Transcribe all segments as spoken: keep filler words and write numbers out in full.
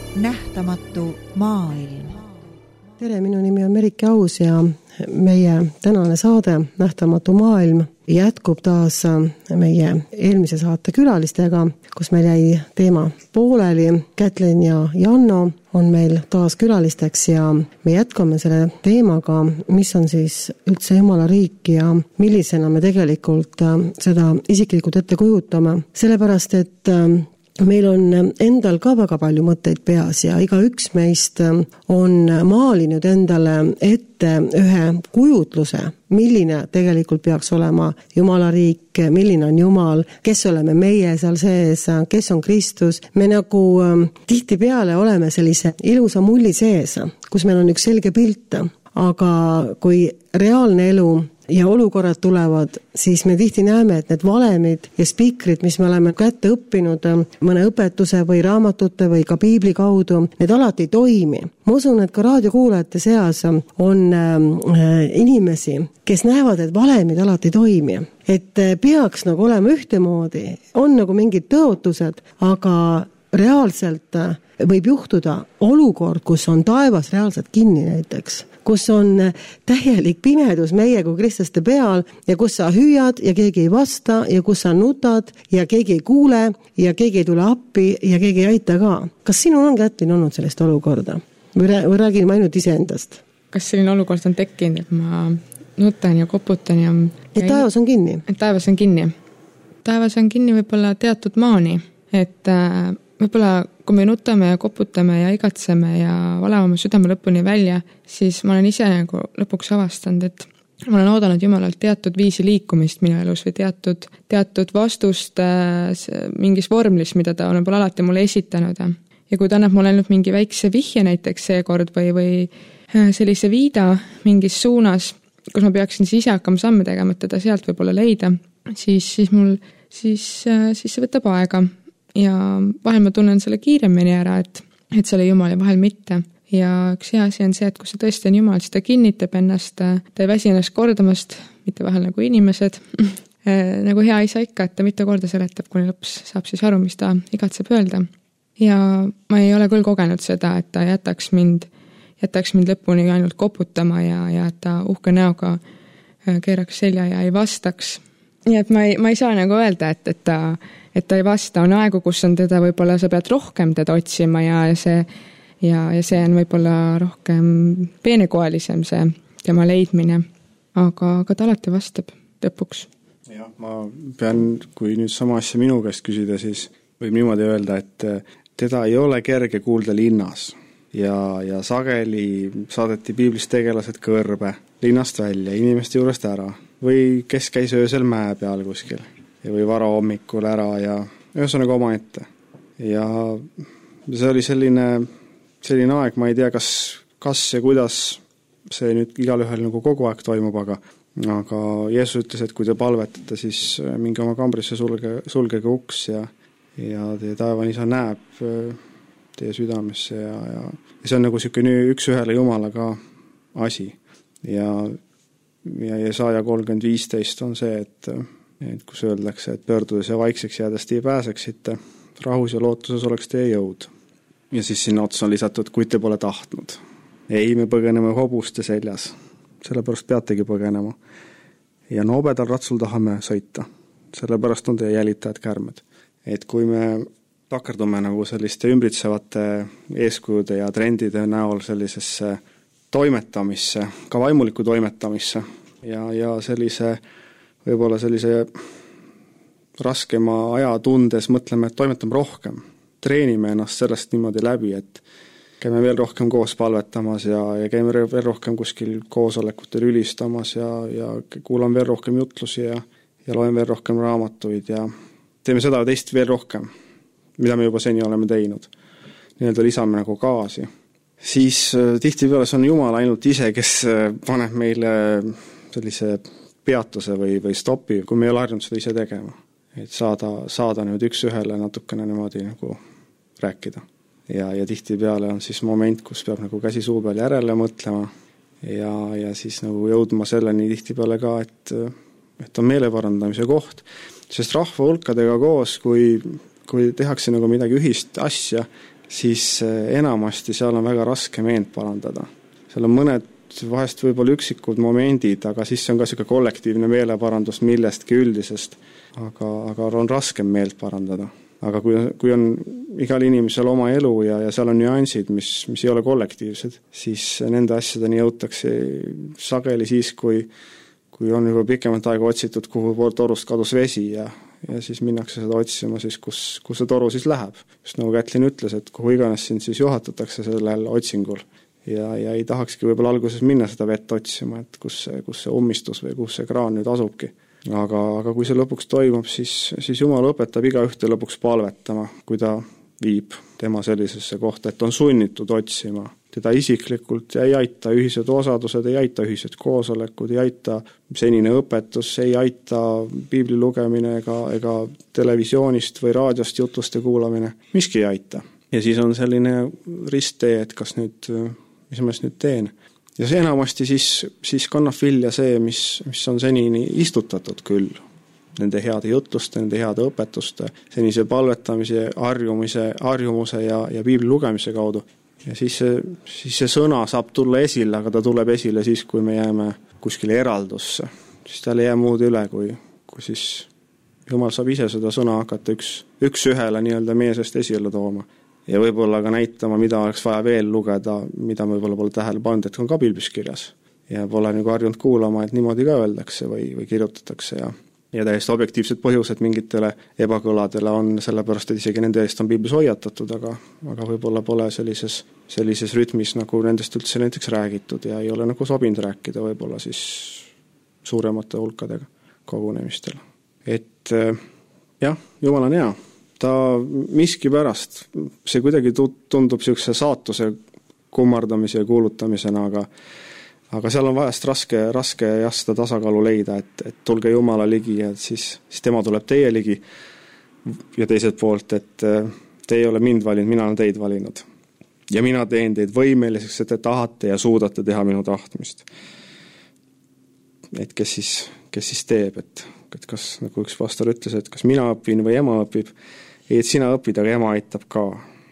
nähtamatu maailm. Tere, minu nimi on Merike Aus ja meie tänane saade Nähtamatu maailm jätkub taas meie eelmise saate külalistega, kus meil jäi teema pooleli. Kätlin ja Janno on meil taas külalisteks ja me jätkame selle teemaga, mis on siis üldse Jumala riik ja millisena me tegelikult seda isiklikult ette kujutame. Sellepärast, et meil on endal ka väga palju mõtteid peas ja iga üks meist on maalinud endale ette ühe kujutluse, milline tegelikult peaks olema Jumala riik, milline on Jumal, kes oleme meie seal sees, kes on Kristus. Me nagu tihtipeale oleme sellise ilusa mulli sees, kus meil on üks selge pilt, aga kui reaalne elu ja olukorrad tulevad, siis me tihti näeme, et need valemid ja spikrid, mis me oleme kätte õppinud mõne õpetuse või raamatute või ka piibli kaudu, need alati ei toimi. Ma usun, et ka raadiokuulajate seas on inimesi, kes näevad, et valemid alati ei toimi. Et peaks nagu olema ühtemoodi, on nagu mingid tõotused, aga reaalselt võib juhtuda olukord, kus on taevas reaalselt kinni näiteks, kus on täielik pimedus meie kui kristlaste peal ja kus sa hüüad ja keegi ei vasta ja kus sa nutad ja keegi ei kuule ja keegi ei tule appi ja keegi ei aita ka. Kas sinul on Kätlin olnud sellist olukorda? Või räägin ma ainult iseendast? Kas selline olukord on tekkinud, et ma nutan ja koputan ja... Et taevas on kinni? Et taevas on kinni. Taevas on kinni võib-olla teatud maani, et võib-olla kui me nutame ja koputame ja igatseme ja valame südame lõpuni välja, siis ma olen ise nagu lõpuks avastanud, et ma olen oodanud Jumalalt teatud viisi liikumist minu elus või teatud, teatud vastust mingis vormlis, mida ta on võib-olla alati mulle esitanud. Ja kui ta annab mulle ainult mingi väikse vihje näiteks seekord või, või sellise viida mingis suunas, kus ma peaksin siis ise hakkama samme tegema, et teda sealt võib-olla leida, siis, siis, mul, siis, siis see võtab aega. Ja vahel ma tunnen selle kiiremini ära, et, et see oli Jumal ja vahel mitte. Ja üks hea asi on see, et kui see tõesti on Jumal, siis ta kinnitab ennast, ta ei väsi ennast kordamast, mitte vahel nagu inimesed. Nagu hea isa ikka, et ta mitu korda seletab, kuni lõpus saab siis aru, mis ta igatseb öelda. Ja ma ei ole küll kogenud seda, et ta jätaks mind, jätaks mind lõpuni ainult koputama ja, ja et ta uhke näoga keeraks selja ja ei vastaks. Nii et ma ei, ma ei saa nagu öelda, et, et, ta, et ta ei vasta. On aegu, kus on teda võib-olla, sa pead rohkem teda otsima ja see, ja, ja see on võib-olla rohkem peenekoelisem see tema leidmine. Aga, aga ta alati vastab lõpuks. Jah, ma pean, kui nüüd sama asja minu käest küsida, siis võib niimoodi öelda, et teda ei ole kerge kuulda linnas. Ja, ja sageli saadeti piiblis tegelased kõrbe linnast välja, inimeste juurest ära. Või kes käis öösel mäe peal kuskil või vara hommikul ära ja ühesõnaga oma ette. Ja see oli selline, selline aeg, ma ei tea, kas, kas ja kuidas see nüüd igal ühel nagu kogu aeg toimub, aga, aga Jeesus ütles, et kui te palvetate, siis minge oma kambrisse sulge, sulgege uks ja, ja teie taevan isa näeb teie südamesse ja, ja, ja see on nagu selline üks ühele Jumalaga asi. Ja ja Jesaja kolmkümmend viisteist on see, et, et kus öeldakse, et pöördudes ja vaikseks jäädes teie pääseksite, rahus ja lootuses oleks teie jõud. Ja siis sinna otsa on lisatud, kui te pole tahtnud. Ei, me põgeneme hobuste seljas, sellepärast peategi põgenema. Ja noobedal ratsul tahame sõita, sellepärast on teie jälitajad kärmed. Et kui me takerdume nagu selliste ümbritsevate eeskujude ja trendide näol sellisesse toimetamisse, ka vaimuliku toimetamisse ja, ja sellise, võib-olla sellise raskema aja tundes mõtleme, et toimetame rohkem. Treenime ennast sellest niimoodi läbi, et käime veel rohkem koos palvetamas ja, ja käime veel rohkem kuskil koosolekutel ülistamas ja, ja kuulame veel rohkem jutlusi ja, ja loen veel rohkem raamatuid ja teeme seda teist veel rohkem, mida me juba seni oleme teinud. Nii-öelda lisame nagu gaasi. Siis tihtipeale see on Jumal ainult ise, kes paneb meile sellise peatuse või, või stopi, kui me ei ole harjunud seda ise tegema. Et saada, saada nüüd üks ühele natukene niimoodi nagu rääkida. Ja, ja tihtipeale on siis moment, kus peab nagu käsi suu peal järele mõtlema ja, ja siis nagu jõudma selleni tihtipeale ka, et, et on meeleparandamise koht. Sest rahva hulkadega koos, kui, kui tehakse nagu midagi ühist asja, siis enamasti seal on väga raske meelt parandada. Seal on mõned vahest võib-olla üksikud momendid, aga siis see on ka siuke kollektiivne meeleparandus millestki üldisest, aga, aga on raskem meelt parandada. Aga kui, kui on igal inimesel oma elu ja, ja seal on nüansid, mis, mis ei ole kollektiivsed, siis nende asjadeni jõutakse sageli siis, kui, kui on juba pikemalt aega otsitud, kuhu pool torust kadus vesi ja, ja siis minnakse seda otsima, siis kus, kus see toru siis läheb. Just nagu Kätlin ütles, et kuhu iganes sind siis juhatatakse sellel otsingul. Ja, ja ei tahakski võib-olla alguses minna seda vett otsima, et kus see, kus see ummistus või kus see kraan nüüd asubki. Aga, aga kui see lõpuks toimub, siis, siis Jumal õpetab iga ühte lõpuks palvetama, kui ta viib tema sellisesse kohta, et on sunnitud otsima. Teda isiklikult ei aita ühised osadused, ei aita ühised koosolekud, ei aita senine õpetus, ei aita piibli lugemine ega, ega televisioonist või raadiost jutluste kuulamine. Miski ei aita. Ja siis on selline risttee, et kas nüüd, mis ma nüüd teen. Ja see enamasti siis, siis kannab vilja see, mis, mis on senini istutatud küll. Nende heade jutluste, nende heade õpetuste, senise palvetamise, harjumise, harjumuse ja, ja piibli lugemise kaudu. Ja siis see, siis see sõna saab tulla esile, aga ta tuleb esile siis, kui me jääme kuskile eraldusse. Siis tal ei jää muud üle, kui, kui siis Jumal saab ise seda sõna hakata üks, üks ühele nii-öelda meie seest esile tooma. Ja võib-olla ka näitama, mida oleks vaja veel lugeda, mida me võib-olla pole tähele pannud, et on ka piiblis kirjas. Ja pole nagu harjunud kuulama, et niimoodi ka öeldakse või, või kirjutatakse. Ja, ja täiesti objektiivsed põhjused mingitele ebakõladele on sellepärast, et isegi nende eest on piiblis hoiatatud, aga, aga võib-olla pole sellises, sellises rütmis, nagu nendest üldse näiteks räägitud ja ei ole nagu sobinud rääkida võib-olla siis suuremate hulkadega kogunemistel. Et jah, Jumal on hea. Ta miski pärast, see kuidagi tundub siukse saatuse kummardamise ja kuulutamisena, aga, aga seal on vahest raske, raske jah, seda tasakaalu leida, et, et tulge Jumala ligi ja siis, siis tema tuleb teie ligi ja teiselt poolt, et te ei ole mind valinud, mina olen teid valinud. Ja mina teen teid võimeliseks, et te tahate ja suudate teha minu tahtmist. Et kes siis, kes siis teeb, et, et kas, nagu üks pastor ütles, et kas mina õpin või ema õpib, ei, et sina õpid, aga ema aitab ka.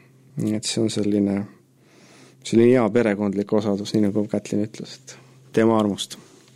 Et see on selline, selline hea perekondlik osadus, nii nagu Kätlin ütles, et tema armust.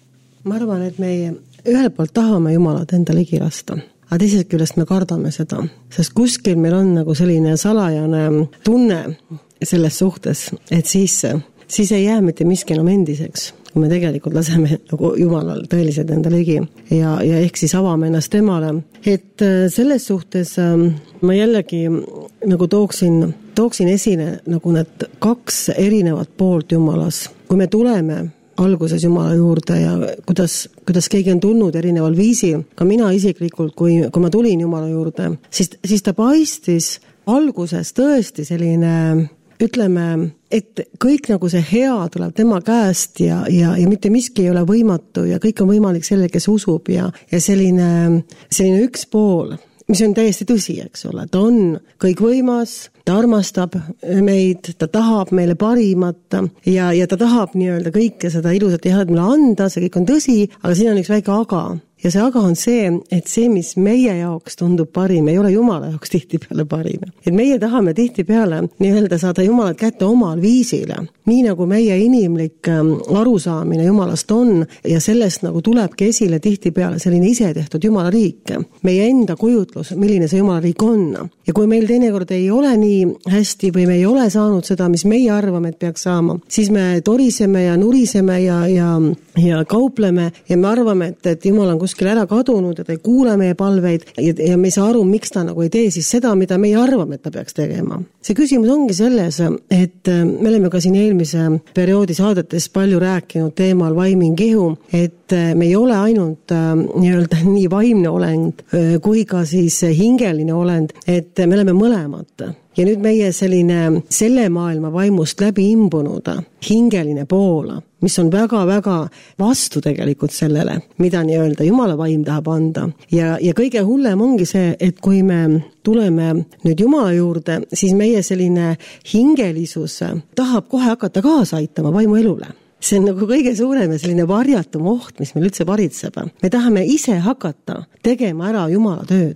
Ma arvan, et me ühelt poolt tahame Jumalat enda ligi lasta, aga teisest küljest me kardame seda, sest kuskil meil on nagu selline salajane tunne selles suhtes, et siis, siis ei jää mitte miski enam endiseks, kui me tegelikult laseme nagu Jumalal tõeliselt enda ligi ja, ja ehk siis avame ennast temale. Et selles suhtes ma jällegi nagu tooksin, tooksin esile nagu need kaks erinevat poolt Jumalas. Kui me tuleme alguses Jumala juurde ja kuidas, kuidas keegi on tulnud erineval viisil, ka mina isiklikult, kui, kui ma tulin Jumala juurde, siis, siis ta paistis alguses tõesti selline, ütleme, et kõik nagu see hea tuleb tema käest ja, ja, ja mitte miski ei ole võimatu ja kõik on võimalik selle, kes usub ja, ja selline, selline üks pool, mis on täiesti tõsi, eks ole, ta on kõik võimas, ta armastab meid, ta tahab meile parimat ja, ja ta tahab nii-öelda kõike seda ilusat ja head meile anda, see kõik on tõsi, aga siin on üks väike aga. Ja see aga on see, et see, mis meie jaoks tundub parim, ei ole Jumala jaoks tihtipeale parim. Et meie tahame tihtipeale nii-öelda saada Jumalat kätte omal viisile. Nii nagu meie inimlik arusaamine Jumalast on ja sellest nagu tulebki esile tihtipeale selline ise tehtud Jumala riik. Meie enda kujutlus, milline see Jumala riik on. Ja kui meil teinekord ei ole nii hästi või me ei ole saanud seda, mis meie arvame, et peaks saama, siis me toriseme ja nuriseme ja, ja, ja kaupleme ja me arvame, et, et Jumal on kuskil ära kadunud ja ta ei kuule meie palveid ja, ja me ei saa aru, miks ta nagu ei tee siis seda, mida meie arvame, et ta peaks tegema. See küsimus ongi selles, et me oleme ka siin eelmise perioodi saadetes palju rääkinud teemal vaimin kihu, et me ei ole ainult äh, nii-öelda nii vaimne olend äh, kui ka siis hingeline olend, et me oleme mõlemad. Ja nüüd meie selline selle maailma vaimust läbi imbunud hingeline pool, mis on väga-väga vastu tegelikult sellele, mida nii-öelda Jumala vaim tahab anda. Ja, ja kõige hullem ongi see, et kui me tuleme nüüd Jumala juurde, siis meie selline hingelisus tahab kohe hakata kaasa aitama vaimu elule. See on nagu kõige suurem ja selline varjatum oht, mis meil üldse varitseb. Me tahame ise hakata tegema ära Jumala tööd.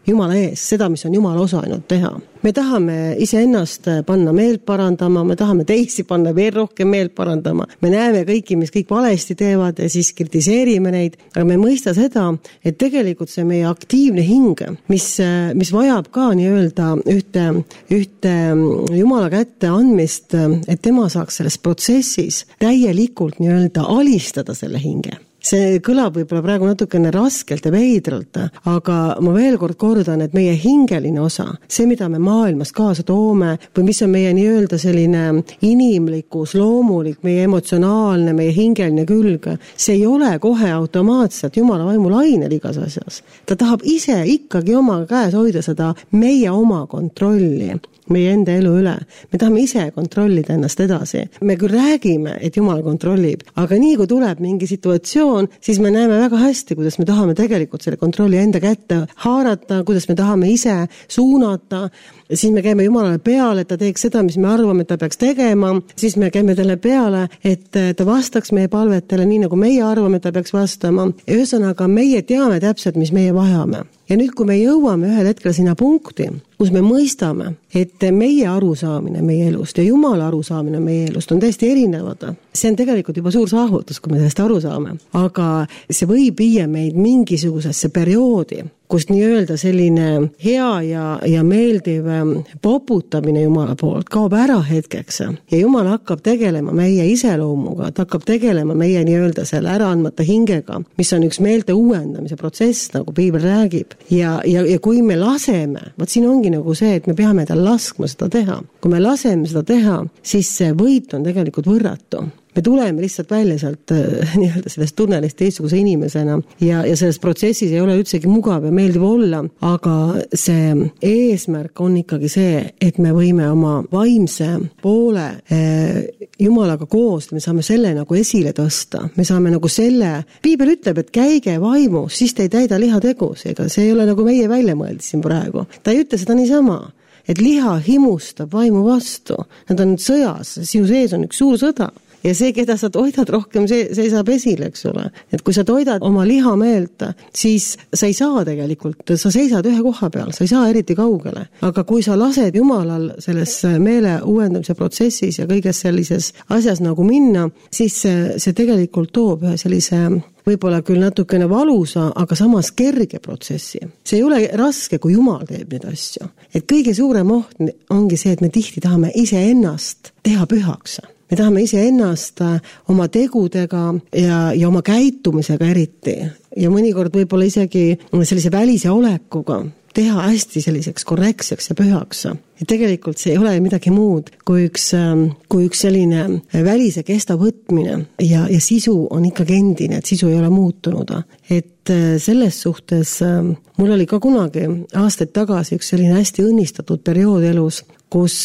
Jumala ees, seda, mis on Jumala osanud teha. Me tahame iseennast panna meelt parandama, me tahame teisi panna veel rohkem meelt parandama. Me näeme kõiki, mis kõik valesti teevad ja siis kritiseerime neid, aga me ei mõista seda, et tegelikult see meie aktiivne hing, mis, mis vajab ka nii-öelda ühte, ühte Jumala kätte andmist, et tema saaks selles protsessis täielikult nii-öelda alistada selle hinge. See kõlab võib-olla praegu natukene raskelt ja veidralt, aga ma veel kord kordan, et meie hingeline osa, see, mida me maailmas kaasa toome või mis on meie nii-öelda selline inimlikkus, loomulik, meie emotsionaalne, meie hingeline külg, see ei ole kohe automaatselt Jumala vaimu lainel igas asjas. Ta tahab ise ikkagi oma käes hoida seda meie oma kontrolli, meie enda elu üle. Me tahame ise kontrollida ennast edasi. Me küll räägime, et Jumal kontrollib, aga nii kui tuleb mingi situatsioon, siis me näeme väga hästi, kuidas me tahame tegelikult selle kontrolli enda kätte haarata, kuidas me tahame ise suunata, siis me käime Jumalale peale, et ta teeks seda, mis me arvame, et ta peaks tegema, siis me käime talle peale, et ta vastaks meie palvetele nii, nagu meie arvame, et ta peaks vastama. Ühesõnaga, meie teame täpselt, mis meie vajame. Ja nüüd, kui me jõuame ühel hetkel sinna punkti, kus me mõistame, et meie arusaamine meie elust ja Jumala arusaamine meie elust on täiesti erinevad. See on tegelikult juba suur saavutus, kui me sellest aru saame. Aga see võib viia meid mingisugusesse perioodi, kus nii-öelda selline hea ja, ja meeldiv poputamine Jumala poolt kaob ära hetkeks. Ja Jumal hakkab tegelema meie iseloomuga, ta hakkab tegelema meie nii-öelda selle ära andmata hingega, mis on üks meelte uuendamise protsess, nagu Piibel räägib. Ja, ja, ja kui me laseme, vaat siin ongi nagu see, et me peame tal laskma seda teha. Kui me laseme seda teha, siis see võit on tegelikult võrratu. Me tuleme lihtsalt välja sealt nii-öelda sellest tunnelist teistsuguse inimesena ja, ja selles protsessis ei ole üldsegi mugav ja meeldiv olla, aga see eesmärk on ikkagi see, et me võime oma vaimse poole eh, Jumalaga koos, me saame selle nagu esile tõsta, me saame nagu selle, Piibel ütleb, et käige vaimus, siis te ei täida lihategus, ega see ei ole nagu meie välja mõeldi siin praegu, ta ei ütle seda niisama, et liha himustab vaimu vastu, nad on sõjas, sinu sees on üks suur sõda. Ja see, keda sa toidad rohkem, see, see saab esile, eks ole. Et kui sa toidad oma liha meelt, siis sa ei saa tegelikult, sa seisad ühe koha peal, sa ei saa eriti kaugele. Aga kui sa lased Jumalal selles meele uuendamise protsessis ja kõiges sellises asjas nagu minna, siis see, see tegelikult toob ühe sellise võib-olla küll natukene valusa, aga samas kerge protsessi. See ei ole raske, kui Jumal teeb neid asju. Et kõige suurem oht ongi see, et me tihti tahame ise ennast teha pühaks. Me tahame ise ennast oma tegudega ja, ja oma käitumisega eriti ja mõnikord võib-olla isegi sellise välise olekuga teha hästi selliseks korrektseks ja pühaks. Ja tegelikult see ei ole midagi muud kui üks, kui üks selline välise kesta võtmine ja, ja sisu on ikkagi endine, et sisu ei ole muutunud. Et selles suhtes mul oli ka kunagi aastaid tagasi üks selline hästi õnnistatud periood elus, kus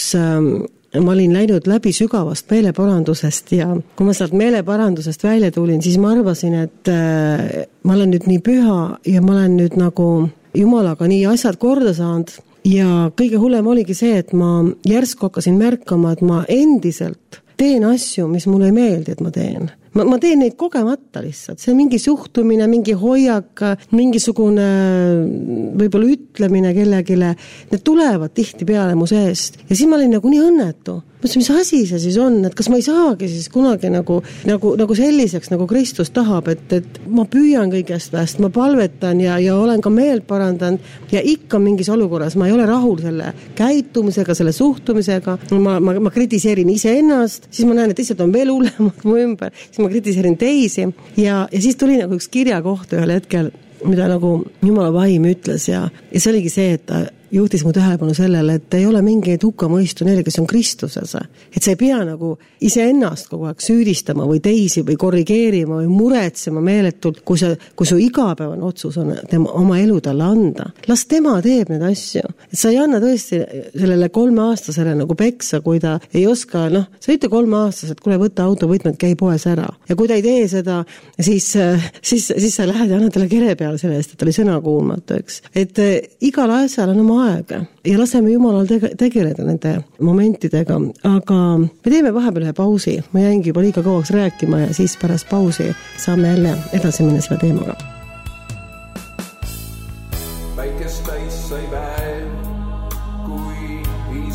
ma olin läinud läbi sügavast meeleparandusest ja kui ma sealt meeleparandusest välja tulin, siis ma arvasin, et ma olen nüüd nii püha ja ma olen nüüd nagu Jumalaga nii asjad korda saanud ja kõige hullem oligi see, et ma järsku hakkasin märkama, et ma endiselt teen asju, mis mulle ei meeldi, et ma teen. Ma, ma teen neid kogemata lihtsalt. See on mingi suhtumine, mingi hoiak, mingisugune võib-olla ütlemine kellegile. Need tulevad tihti peale mu seest. Ja siis ma olin nagu nii õnnetu. Mõtlesin, mis asi see siis on, et kas ma ei saagi siis kunagi nagu, nagu, nagu selliseks, nagu Kristus tahab, et, et ma püüan kõigest väest, ma palvetan ja, ja olen ka meelt parandanud ja ikka mingis olukorras ma ei ole rahul selle käitumisega, selle suhtumisega, ma, ma, ma kritiseerin ise ennast, siis ma näen, et lihtsalt on veel hullemad mu ümber, siis ma kritiseerin teisi ja, ja siis tuli nagu üks kirjakoht ühel hetkel, mida nagu Jumala vaim ütles ja, ja see oligi see, et ta juhtis mu tähelepanu sellele, et ei ole mingeid hukkamõistu neile, kes on Kristuses. Et sa ei pea nagu iseennast kogu aeg süüdistama või teisi või korrigeerima või muretsema meeletult, kui, sa, kui su igapäevane otsus on tema, oma elu talle anda. Las tema teeb need asju. Et sa ei anna tõesti sellele kolmeaastasele nagu peksa, kui ta ei oska, noh, sa ütle kolmeaastased, kuule võtta autovõtmed, käi poes ära. Ja kui ta ei tee seda, siis, siis, siis sa lähed ja annad talle kere peale selle eest, et ta oli sõna kuulmatu, eks. Et igal asjal on oma aega ja laseme Jumalal tege- tegeleda nende momentidega, aga me teeme vahepeal ühe pausi, ma jäingi juba liiga kauaks rääkima ja siis pärast pausi saame jälle edasi minna selle teemaga. Väikest täis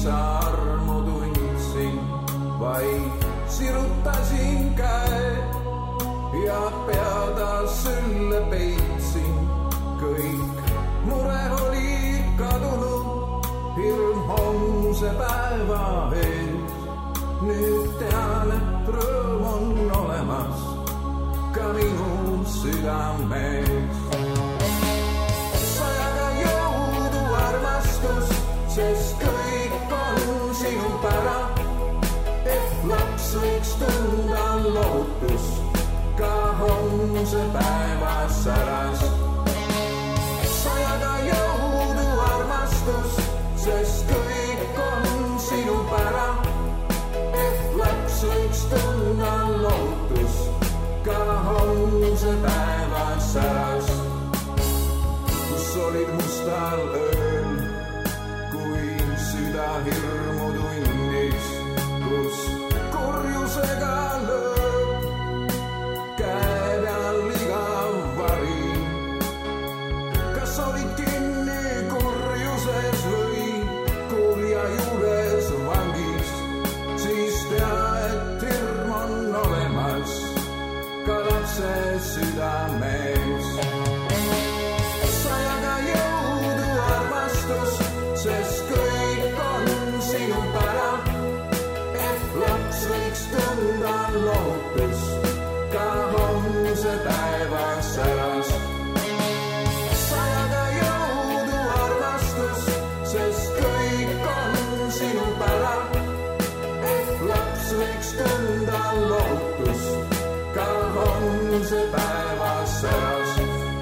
sa armu tundsin, vaid sirutasin käe ja peada sülle peitsin. Kõik mure oli kadunud, hirm homse päeva ees. Nüüd tean, et rõõm on olemas ka minu südames. Sajaga jõudu armastus, sest kõik on sinu pära, et laps võiks tunda lootus ka homse päeva säras. Sajaga jõudu armastus, sest kõik on sinu pära, et laps võiks tunda lootus ka homse päeva säras. Kus olid mustal ööl, kui süda hirmu tundis, kus kurjusega lööb käe peal igav vari. Kas olid kinni kurjuses või kurja juures vangis, siis tea, et hirm on olemas ka lapse südames. Sajaga jõudu armastus, sest kõik on sinu pära, et laps võiks tunda lootus ka homse päeva säras. Sajaga jõudu armastus, sest kõik on sinu pära, et laps võiks tunda lootus ka homse päeva säras.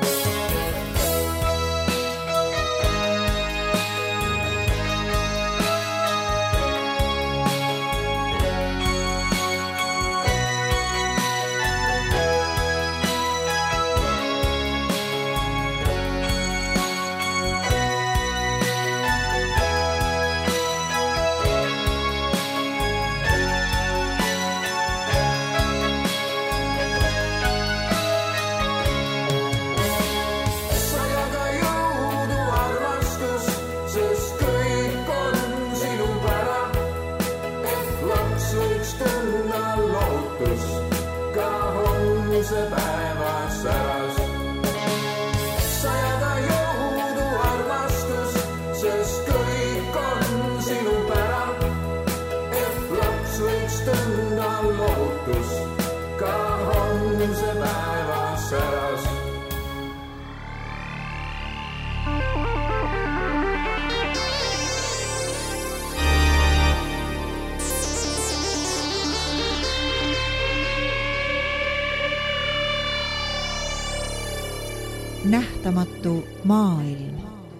Nähtamatu maailm.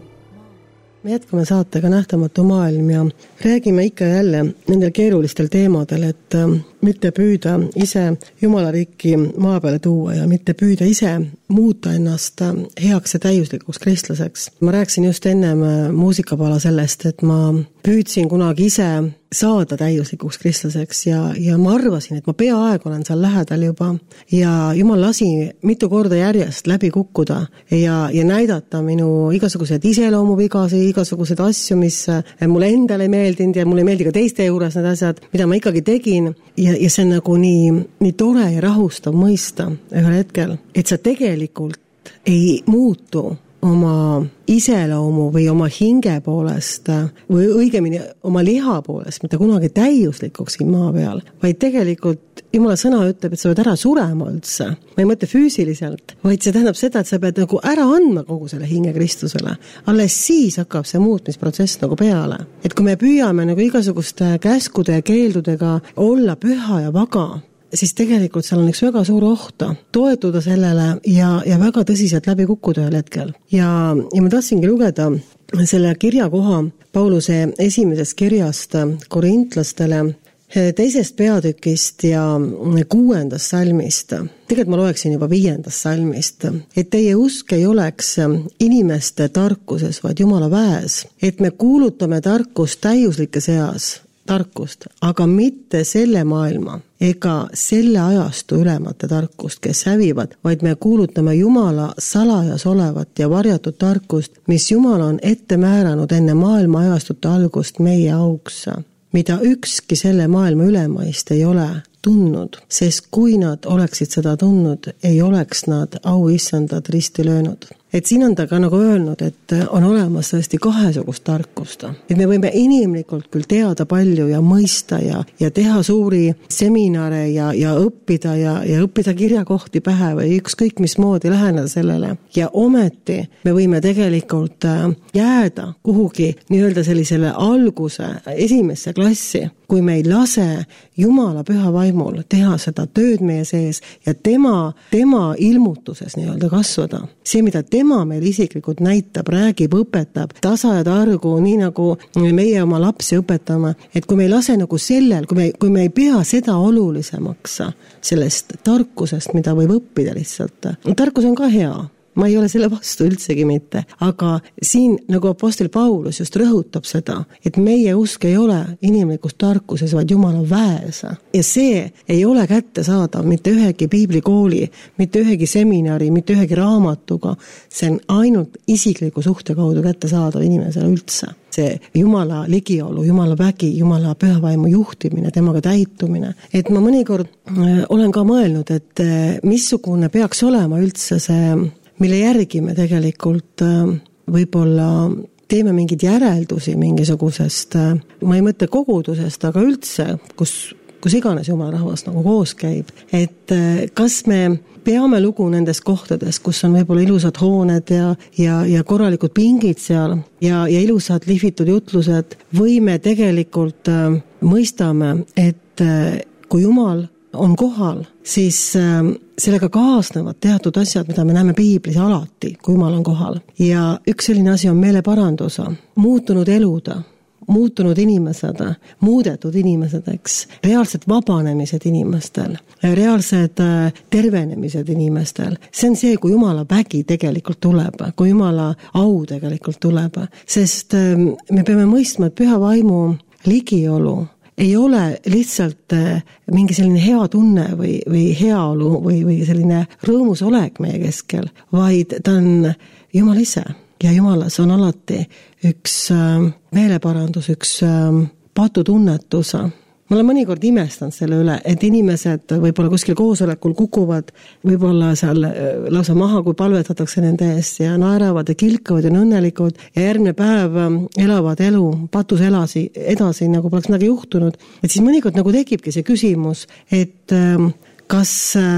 Me jätkame saatega Nähtamatu maailm ja räägime ikka jälle nendel keerulistel teemadel, et mitte püüda ise Jumala riiki maa peale tuua ja mitte püüda ise muuta ennast heaks ja täiuslikuks kristlaseks. Ma rääkisin just ennem muusikapala sellest, et ma püüdsin kunagi ise saada täiuslikuks kristlaseks ja, ja ma arvasin, et ma peaaegu olen seal lähedal juba ja Jumal lasi mitu korda järjest läbi kukkuda ja, ja näidata minu igasugused iseloomuvigasid, igasugused asju, mis mulle endale ei meeldinud ja mulle ei meeldi ka teiste juures need asjad, mida ma ikkagi tegin ja, ja see on nagu nii, nii tore ja rahustav mõista ühel hetkel, et sa tegelikult ei muutu oma iseloomu või oma hinge poolest või õigemini oma liha poolest mitte kunagi täiuslikuks siin maa peal, vaid tegelikult Jumala sõna ütleb, et sa pead ära surema üldse. Ma ei mõtle füüsiliselt, vaid see tähendab seda, et sa pead nagu ära andma kogu selle hinge Kristusele. Alles siis hakkab see muutmisprotsess nagu peale. Et kui me püüame nagu igasuguste käskude ja keeldudega olla püha ja vaga, siis tegelikult seal on üks väga suur oht toetuda sellele ja, ja väga tõsiselt läbi kukkuda ühel hetkel. Ja, ja ma tahtsingi lugeda selle kirjakoha Pauluse esimesest kirjast korintlastele teisest peatükist ja kuuendast salmist. Tegelikult ma loeksin juba viiendast salmist, et teie usk ei oleks inimeste tarkuses, vaid Jumala väes, et me kuulutame tarkust täiuslikke seas tarkust, aga mitte selle maailma ega selle ajastu ülemate tarkust, kes hävivad, vaid me kuulutame Jumala salajas olevat ja varjatud tarkust, mis Jumal on ette määranud enne maailma ajastute algust meie auks, mida ükski selle maailma ülemaist ei ole tundnud, sest kui nad oleksid seda tundnud, ei oleks nad au issandat risti löönud. Et siin on ta ka nagu öelnud, et on olemas tõesti kahesugust tarkust. Et me võime inimlikult küll teada palju ja mõista ja, ja teha suuri seminare ja, ja õppida ja, ja õppida kirjakohti pähe või ükskõik mismoodi läheneda sellele. Ja ometi me võime tegelikult jääda kuhugi nii-öelda sellisele alguse esimesse klassi, kui me ei lase Jumala püha vaimul teha seda tööd meie sees ja tema, tema ilmutuses nii-öelda kasvada. See, mida tema meil isiklikult näitab, räägib, õpetab, tasa ja targu, nii nagu meie oma lapsi õpetame, et kui me ei lase nagu sellel, kui me, kui me ei pea seda olulisemaks sellest tarkusest, mida võib õppida lihtsalt. Tarkus on ka hea. Ma ei ole selle vastu üldsegi mitte, aga siin nagu apostel Paulus just rõhutab seda, et meie usk ei ole inimlikus tarkuses, vaid Jumala väes. Ja see ei ole kätte saadav mitte ühegi piiblikooli, mitte ühegi seminari, mitte ühegi raamatuga. See on ainult isikliku suhte kaudu kätte saadav inimesele üldse. See Jumala ligiolu, Jumala vägi, Jumala pühavaimu juhtimine, temaga täitumine. Et ma mõnikord olen ka mõelnud, et missugune peaks olema üldse see, mille järgi me tegelikult võib-olla teeme mingeid järeldusi mingisugusest, ma ei mõtle kogudusest, aga üldse, kus, kus iganes Jumala rahvas nagu koos käib. Et kas me peame lugu nendes kohtades, kus on võib-olla ilusad hooned ja, ja, ja korralikud pingid seal ja, ja ilusad lihvitud jutlused, või me tegelikult mõistame, et kui Jumal on kohal, siis sellega kaasnevad teatud asjad, mida me näeme piiblis alati, kui Jumal on kohal. Ja üks selline asi on meeleparandusa, muutunud eluda, muutunud inimesed, muudetud inimesed, eks, reaalsed vabanemised inimestel, reaalsed tervenemised inimestel. See on see, kui Jumala vägi tegelikult tuleb, kui Jumala au tegelikult tuleb, sest me peame mõistma, et püha vaimu ligiolu ei ole lihtsalt mingi selline hea tunne või, või heaolu või, või selline rõõmus olek meie keskel, vaid ta on Jumal ise ja Jumalas on alati üks meeleparandus, üks patutunnetus. Ma olen mõnikord imestanud selle üle, et inimesed võib-olla kuskil koosolekul kukuvad võib-olla seal lausa maha, kui palvetatakse nende eest ja naeravad ja kilkavad ja õnnelikud ja järgmine päev elavad elu patus elasi edasi, nagu poleks midagi juhtunud. Et siis mõnikord nagu tekibki see küsimus, et kas,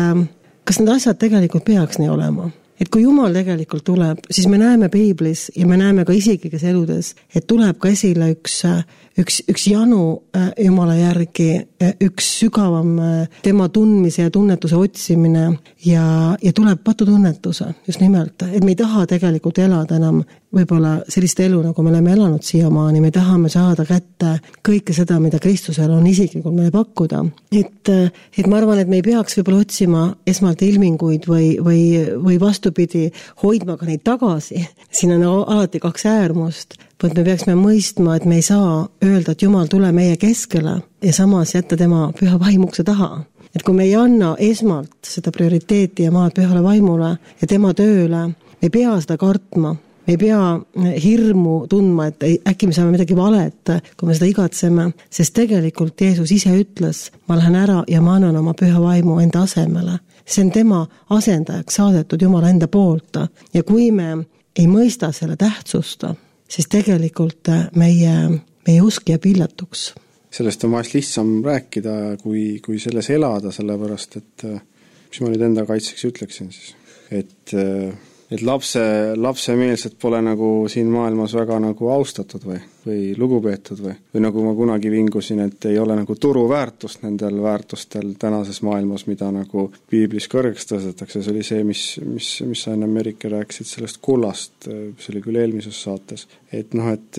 kas need asjad tegelikult peaks nii olema? Et kui Jumal tegelikult tuleb, siis me näeme piiblis ja me näeme ka isiklikes eludes, et tuleb ka esile üks, üks, üks janu Jumala järgi, üks sügavam tema tundmise ja tunnetuse otsimine ja, ja tuleb patutunnetuse just nimelt, et me ei taha tegelikult elada enam võib-olla sellist elu, nagu me oleme elanud siiamaani, me tahame saada kätte kõike seda, mida Kristusel on isiklikult meile pakkuda. Et, et ma arvan, et me ei peaks võib-olla otsima esmalt ilminguid või, või, või vastupidi hoidma ka neid tagasi. Siin on alati kaks äärmust, vaid me peaksime mõistma, et me ei saa öelda, et Jumal tule meie keskele ja samas jätta tema püha vaimukse taha. Et kui me ei anna esmalt seda prioriteeti ja maad pühale vaimule ja tema tööle, me ei pea seda kartma, me ei pea hirmu tundma, et äkki me saame midagi valet, kui me seda igatseme, sest tegelikult Jeesus ise ütles, ma lähen ära ja ma annan oma püha vaimu enda asemele. See on tema asendajaks saadetud Jumala enda poolt ja kui me ei mõista selle tähtsust, siis tegelikult meie, meie usk jääb illatuks. Sellest on vahest lihtsam rääkida, kui, kui selles elada, sellepärast, et mis ma nüüd enda kaitseks ütleksin siis, et et lapse, lapsemeelsed pole nagu siin maailmas väga nagu austatud või, või lugupeetud või, või nagu ma kunagi vingusin, et ei ole nagu turuväärtust nendel väärtustel tänases maailmas, mida nagu piiblis kõrgeks tõstetakse. See oli see, mis, mis, mis sa enne Merike rääkisid sellest kullast, see oli küll eelmises saates. Et noh, et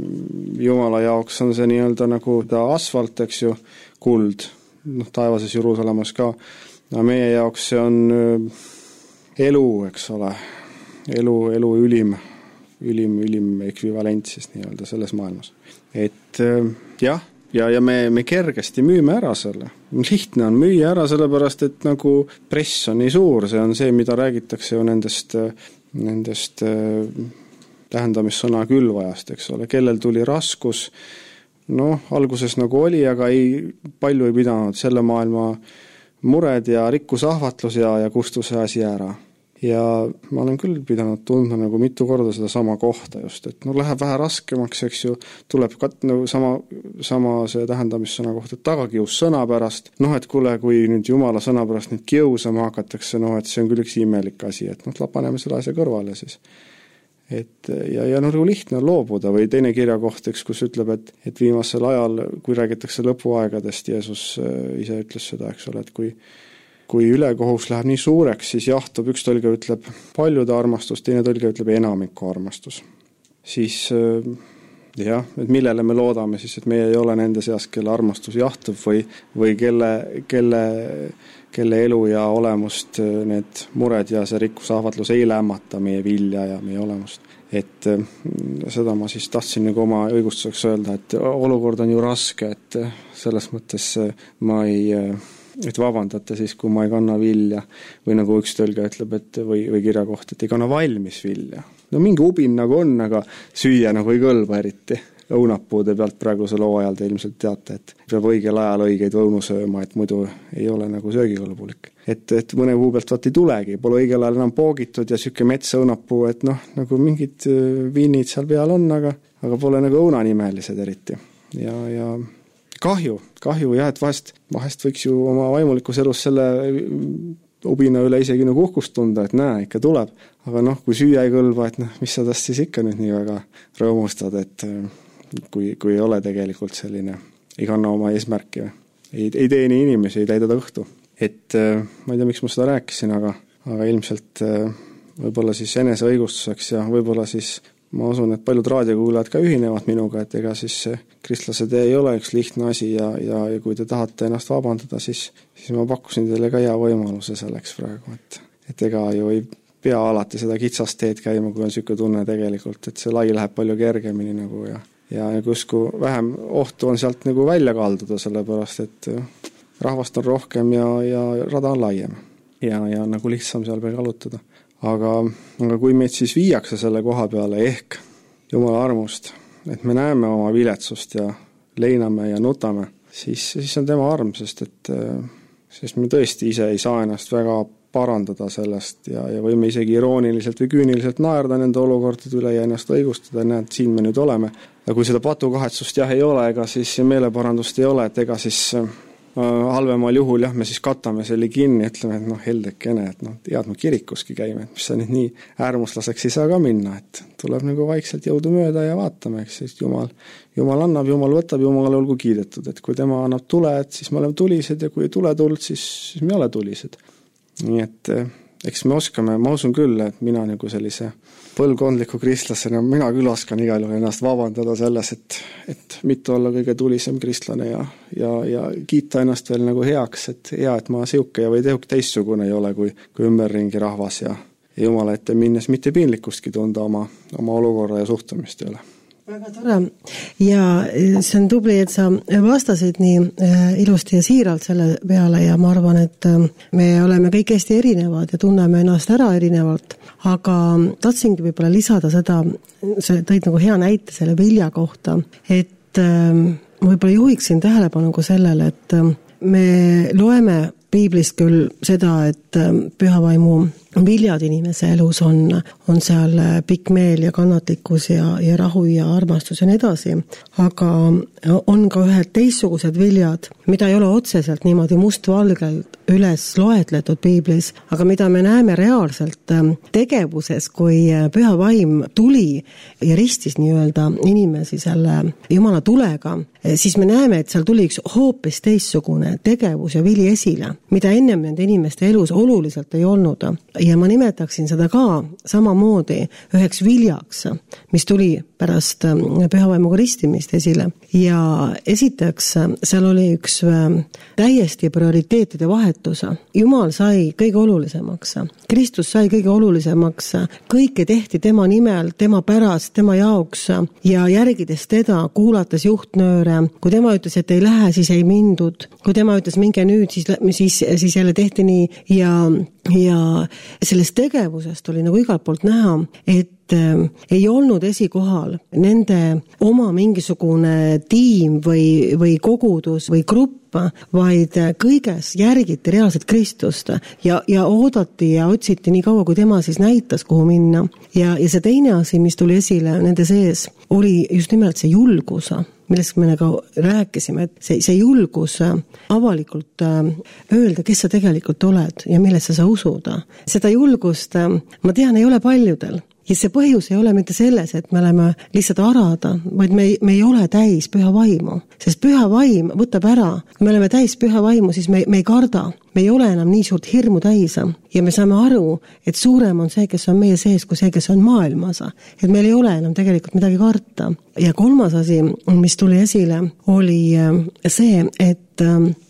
Jumala jaoks on see nii-öelda nagu ta asfalt, eks ju, kuld, noh, taevases Jeruusalemmas ka. No meie jaoks see on elu, eks ole, elu, elu ülim, ülim, ülim ekvivalent siis nii-öelda selles maailmas. Et jah, ja, ja me, me kergesti müüme ära selle. Lihtne on müüa ära sellepärast, et nagu press on nii suur, see on see, mida räägitakse ju nendest, nendest tähendamissõna külvajast, eks ole, kellel tuli raskus, noh, alguses nagu oli, aga ei, palju ei pidanud selle maailma mured ja rikkusahvatlus ja, ja kustus see asi ära. Ja ma olen küll pidanud tundma nagu mitu korda seda sama kohta just, et no läheb vähe raskemaks, eks ju, tuleb kat, nagu sama, sama see tähendamissõna kohta tagakius sõna pärast, noh, et kuule, kui nüüd jumala sõna pärast nüüd kiusama hakatakse, noh, et see on küll üks imelik asi, et noh, lapaneme selle asja kõrvale siis. Et, ja, ja nagu lihtne on loobuda või teine kirja koht, eks, kus ütleb, et, et viimasel ajal, kui räägitakse lõpuaegadest, Jeesus ise ütles seda, eks ole, et kui kui ülekohus läheb nii suureks, siis jahtub, üks tõlge ütleb paljude armastus, teine tõlge ütleb enamiku armastus. Siis jah, et millele me loodame siis, et meie ei ole nende seas, kelle armastus jahtub või, või kelle, kelle, kelle elu ja olemust need mured ja see rikkusahvatlus ei lämmata meie vilja ja meie olemust. Et seda ma siis tahtsin nagu oma õigustuseks öelda, et olukord on ju raske, et selles mõttes ma ei... et vabandate siis, kui ma ei kanna vilja või nagu üks tõlge ütleb, et või, või kirja koht, et ei kanna valmis vilja. No mingi ubin nagu on, aga süüa nagu ei kõlba eriti. Õunapuude pealt praegusel hooajal te ilmselt teate, et peab õigel ajal õigeid õunu sööma, et muidu ei ole nagu söögikõlbulik. Et, et mõne puu pealt vaat ei tulegi, pole õigel ajal enam poogitud ja süke metsa õunapuu, et noh, nagu mingid viinid seal peal on, aga, aga pole nagu õunanimelised eriti. Ja, ja kahju, kahju jah, et vahest, vahest võiks ju oma vaimulikus elus selle ubina üle isegi nagu uhkust tunda, et näe, ikka tuleb. Aga noh, kui süüa ei kõlba, et noh, mis sa tast siis ikka nüüd nii väga rõõmustad, et kui, kui ei ole tegelikult selline, ei kanna oma eesmärki, ei, ei tee nii inimesi, ei täida ta õhtu. Et ma ei tea, miks ma seda rääkisin, aga, aga ilmselt võib-olla siis enese õigustuseks ja võib-olla siis ma usun, et paljud raadiokuulajad ka ühinevad minuga, et ega siis kristlase tee ei ole üks lihtne asi ja, ja, ja kui te tahate ennast vabandada, siis, siis ma pakkusin teile ka hea võimaluse selleks praegu, et, et ega ju ei pea alati seda kitsast teed käima, kui on niisugune tunne tegelikult, et see lai läheb palju kergemini nagu ja, ja, ja kusku vähem ohtu on sealt nagu välja kalduda, sellepärast et rahvast on rohkem ja, ja rada on laiem ja, ja nagu lihtsam seal peal jalutada. Aga, aga kui meid siis viiakse selle koha peale ehk Jumala armust, et me näeme oma viletsust ja leiname ja nutame, siis, siis on tema arm, sest et sest me tõesti ise ei saa ennast väga parandada sellest ja, ja võime isegi irooniliselt või küüniliselt naerda nende olukordade üle ja ennast õigustada, näed, siin me nüüd oleme. Ja kui seda patukahetsust jah ei ole, ega siis meeleparandust ei ole, et ega siis halvemal juhul jah, me siis katame selle kinni, ütleme, et noh, heldekene, et noh, tead, me kirikuski käime, et mis sa nüüd nii äärmuslaseks ei saa ka minna, et tuleb nagu vaikselt jõudu mööda ja vaatame, eks siis Jumal, Jumal annab, Jumal võtab, Jumal olgu kiidetud, et kui tema annab tule, et siis me oleme tulised ja kui ei tule tuld, siis, siis me ole tulised. Nii et eks me oskame, ma usun küll, et mina nagu sellise põlvkondliku kristlasena, mina küll oskan igal juhul ennast vabandada selles, et, et mitte olla kõige tulisem kristlane ja, ja, ja kiita ennast veel nagu heaks, et hea, et ma siuke ja või teistsugune ei ole kui, kui ümberringi rahvas ja, ja Jumala ette minnes mitte piinlikkustki tunda oma, oma olukorra ja suhtumist ei ole. Väga tore ja see on tubli, et sa vastasid nii ilusti ja siiralt selle peale ja ma arvan, et me oleme kõik hästi erinevad ja tunneme ennast ära erinevalt, aga tahtsingi võib-olla lisada seda, sa tõid nagu hea näite selle vilja kohta, et ma võib-olla juhiksin tähelepanu ka sellele, et me loeme piiblist küll seda, et pühavaimu viljad inimese elus on, on seal pikk meel ja kannatlikkus ja, ja rahu ja armastus ja nii edasi, aga on ka ühed teistsugused viljad, mida ei ole otseselt niimoodi mustvalgelt üles loetletud piiblis, aga mida me näeme reaalselt tegevuses, kui püha vaim tuli ja ristis nii-öelda inimesi selle Jumala tulega, siis me näeme, et seal tuli üks hoopis teistsugune tegevus ja vili esile, mida ennem nende inimeste elus oluliselt ei olnud. Ja ma nimetaksin seda ka samamoodi üheks viljaks, mis tuli pärast pühavaimuga ristimist esile. Ja esiteks seal oli üks täiesti prioriteetide vahetus. Jumal sai kõige olulisemaks. Kristus sai kõige olulisemaks. Kõike tehti tema nimel, tema pärast, tema jaoks ja järgides teda, kuulates juhtnööre, juurde, kui tema ütles, et ei lähe, siis ei mindud. Kui tema ütles, minge nüüd, siis, siis, siis jälle tehti nii ja, ja sellest tegevusest oli nagu igalt poolt näha, et ei olnud esikohal nende oma mingisugune tiim või, või kogudus või grupp, vaid kõiges järgiti reaalselt Kristust ja, ja oodati ja otsiti nii kaua, kui tema siis näitas, kuhu minna. Ja, ja see teine asi, mis tuli esile nende sees, oli just nimelt see julgus, millest me nagu rääkisime, et see, see julgus avalikult öelda, kes sa tegelikult oled ja millest sa sa usud. Seda julgust, ma tean, ei ole paljudel. Ja see põhjus ei ole mitte selles, et me oleme lihtsalt arada, vaid me ei, me ei ole täis püha vaimu. Sest püha vaim võtab ära. Kui me oleme täis püha vaimu, siis me, me ei karda. Me ei ole enam nii suurt hirmu täis. Ja me saame aru, et suurem on see, kes on meie sees, kui see, kes on maailmas. Et meil ei ole enam tegelikult midagi karta. Ja kolmas asi, mis tuli esile, oli see, et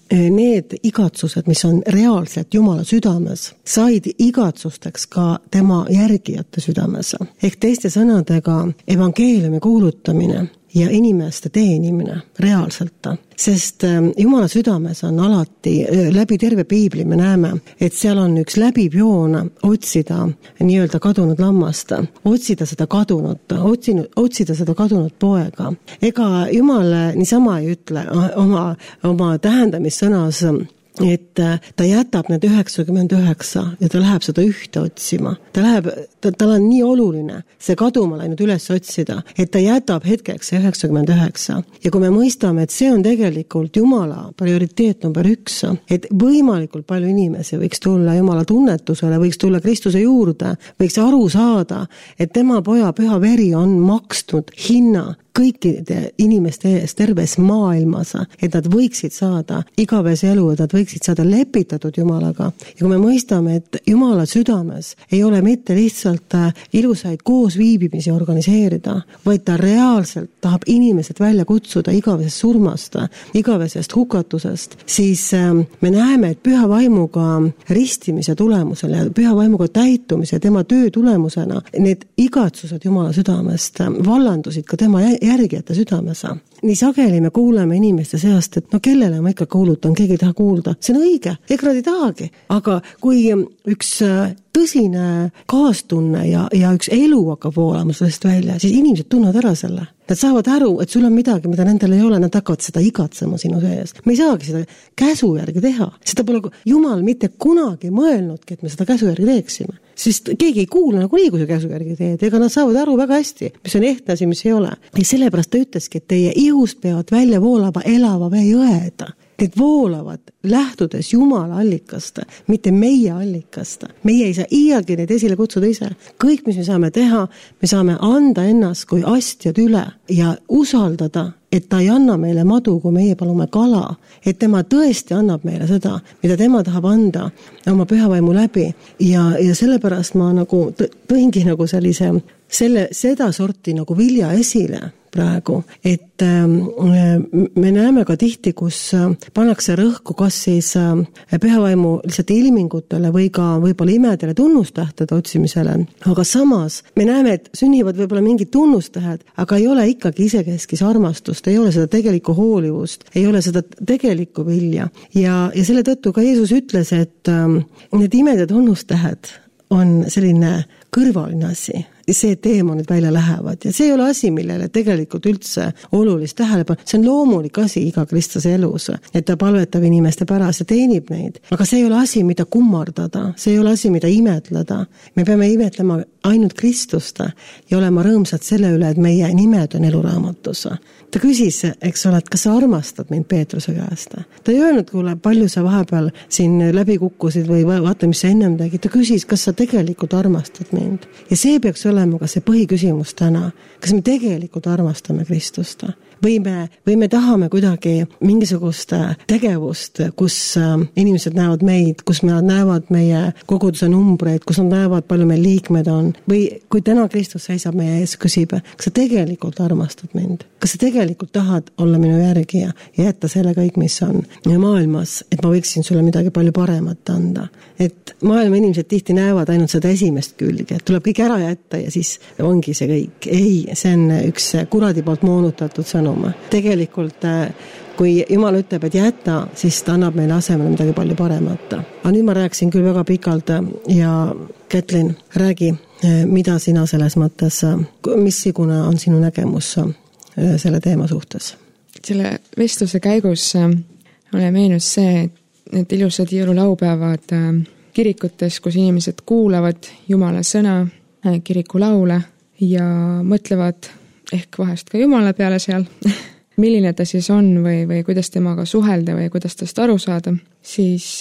need igatsused, mis on reaalselt Jumala südames, said igatsusteks ka tema järgijate südames. Ehk teiste sõnadega evangeeliumi kuulutamine ja inimeste teenimine reaalselt. Sest Jumala südames on alati, läbi terve piibli me näeme, et seal on üks läbiv joon otsida nii-öelda kadunud lammast, otsida seda kadunut, otsinud, otsida seda kadunud poega. Ega Jumal niisama ei ütle oma, oma tähendamissõnas, et ta jätab need üheksakümmend üheksa ja ta läheb seda ühte otsima. Ta läheb, ta, tal on nii oluline see kaduma läinud üles otsida, et ta jätab hetkeks see üheksakümmend üheksa. Ja kui me mõistame, et see on tegelikult Jumala prioriteet number üks, et võimalikult palju inimesi võiks tulla Jumala tunnetusele, võiks tulla Kristuse juurde, võiks aru saada, et tema poja püha veri on maksnud hinna kõikide inimeste ees terves maailmas, et nad võiksid saada igavese elu, et nad võiksid saada lepitatud Jumalaga. Ja kui me mõistame, et Jumala südames ei ole mitte lihtsalt ilusaid koosviibimisi organiseerida, vaid ta reaalselt tahab inimesed välja kutsuda igavesest surmast, igavesest hukatusest, siis me näeme, et püha vaimuga ristimise tulemusel ja püha vaimuga täitumise tema töö tulemusena need igatsused Jumala südamest vallandusid ka tema järgijate südames. Nii sageli me kuuleme inimeste seast, et no kellele ma ikka kuulutan, keegi ei taha kuulda. See on õige, ega nad ei tahagi. Aga kui üks tõsine kaastunne ja, ja üks elu hakkab voolama sellest välja, siis inimesed tunnevad ära selle. Nad saavad aru, et sul on midagi, mida nendel ei ole, nad hakkavad seda igatsema sinu sees. Me ei saagi seda käsu järgi teha. Seda pole Jumal mitte kunagi mõelnudki, et me seda käsu järgi teeksime. Sest keegi ei kuule nagu nii, kui see käsu järgi teed. Ega nad saavad aru väga hästi, mis on ehtne asi, mis ei ole. Ja sellepärast ta ütleski, et teie ihust peavad välja voolava elava vee jõeda. Need voolavad lähtudes Jumala allikast, mitte meie allikast. Meie ei saa iialgi neid esile kutsuda ise. Kõik, mis me saame teha, me saame anda ennast kui astjad üle ja usaldada, et ta ei anna meile madu, kui meie palume kala. Et tema tõesti annab meile seda, mida tema tahab anda oma pühavaimu läbi. Ja, ja sellepärast ma nagu tõingi nagu sellise, selle, seda sorti nagu vilja esile praegu, et me näeme ka tihti, kus pannakse rõhku kas siis pühavaimu lihtsalt ilmingutele või ka võib-olla imedele tunnustähtede otsimisele, aga samas me näeme, et sünnivad võib-olla mingid tunnustähed, aga ei ole ikkagi isekeskis armastust, ei ole seda tegelikku hoolivust, ei ole seda tegelikku vilja ja, ja selle tõttu ka Jeesus ütles, et need imed ja tunnustähed on selline kõrvaline asi. See teemonid välja lähevad ja see ei ole asi, millele tegelikult üldse olulist tähelepanu. See on loomulik asi iga kristlase elus, et ta palvetab inimeste pärast ja teenib neid. Aga see ei ole asi, mida kummardada, see ei ole asi, mida imetleda. Me peame imetlema ainult Kristust ja olema rõõmsad selle üle, et meie nimed on eluraamatus. Ta küsis, eks ole, et kas sa armastad mind Peetruse käest. Ta ei öelnud, kuule, palju sa vahepeal siin läbi kukkusid või vaata, mis sa ennem tegid. Ta küsis, kas sa tegelikult armastad mind. Ja see peaks olema ka see põhiküsimus täna. Kas me tegelikult armastame Kristust? Või me, või me tahame kuidagi mingisugust tegevust, kus inimesed näevad meid, kus nad näevad meie koguduse numbreid, kus nad näevad, palju meil liikmed on. Või kui täna Kristus seisab meie ees, küsib, kas sa tegelikult armastad mind? Kas sa tegelikult tahad olla minu järgija ja jätta selle kõik, mis on maailmas, et ma võiksin sulle midagi palju paremat anda? Et maailma inimesed tihti näevad ainult seda esimest külge, et tuleb kõik ära jätta ja siis ongi see kõik. Ei, see on üks kuradi poolt moonutatud sõnum. sõnum. Tegelikult kui Jumal ütleb, et jäta, siis ta annab meile asemele midagi palju paremat. Aga nüüd ma rääkisin küll väga pikalt ja Kätlin, räägi, mida sina selles mõttes, missugune on sinu nägemus selle teema suhtes? Selle vestluse käigus mulle meenus see, et need ilusad jõululaupäevad kirikutes, kus inimesed kuulavad Jumala sõna, kirikulaule ja mõtlevad ehk vahest ka Jumala peale seal, milline ta siis on või, või kuidas temaga suhelda või kuidas tast aru saada, siis,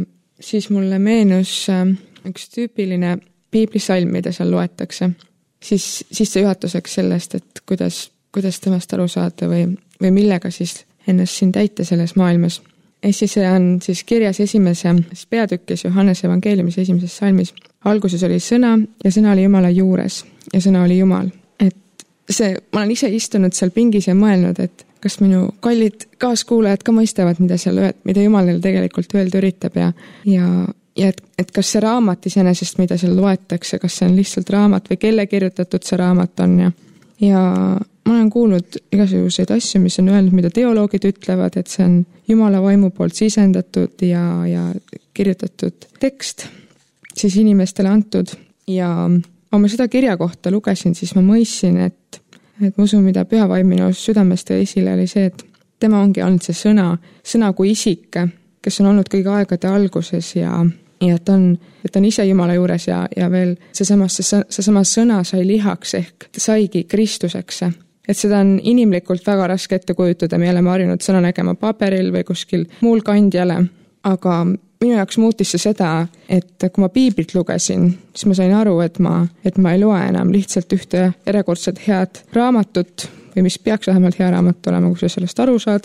siis mulle meenus üks tüüpiline piiblisalm, mida seal loetakse. Siis, siis see juhatuseks sellest, et kuidas, kuidas temast aru saada või, või millega siis ennast siin täita selles maailmas. Ja siis see on siis kirjas esimese peatükkis Johannese evangeeliumis esimeses salmis. Alguses oli sõna ja sõna oli Jumala juures ja sõna oli Jumal. Et see, ma olen ise istunud seal pingis ja mõelnud, et kas minu kallid kaaskuulajad ka mõistavad, mida seal ööd, mida Jumal neil tegelikult öelda üritab ja, ja, ja et, et kas see raamat iseenesest, mida seal loetakse, kas see on lihtsalt raamat või kelle kirjutatud see raamat on ja, ja ma olen kuulnud igasuguseid asju, mis on öelnud, mida teoloogid ütlevad, et see on Jumala vaimu poolt sisendatud ja, ja kirjutatud tekst siis inimestele antud ja oma seda kirja kohta lugesin, siis ma mõistsin, et, et ma usun, mida püha vaim minu südamest esile oli see, et tema ongi olnud see sõna, sõna kui isik, kes on olnud kõige aegade alguses ja, ja et on, et on ise Jumala juures ja, ja veel seesama, see, seesama sõna sai lihaks ehk saigi Kristuseks. Et seda on inimlikult väga raske ette kujutada, me oleme harjunud sõna nägema paberil või kuskil muul kandjale, aga minu jaoks muutis see seda, et kui ma piiblit lugesin, siis ma sain aru, et ma, et ma ei loe enam lihtsalt ühte erakordselt head raamatut või mis peaks vähemalt hea raamat olema, kui sa sellest aru saad,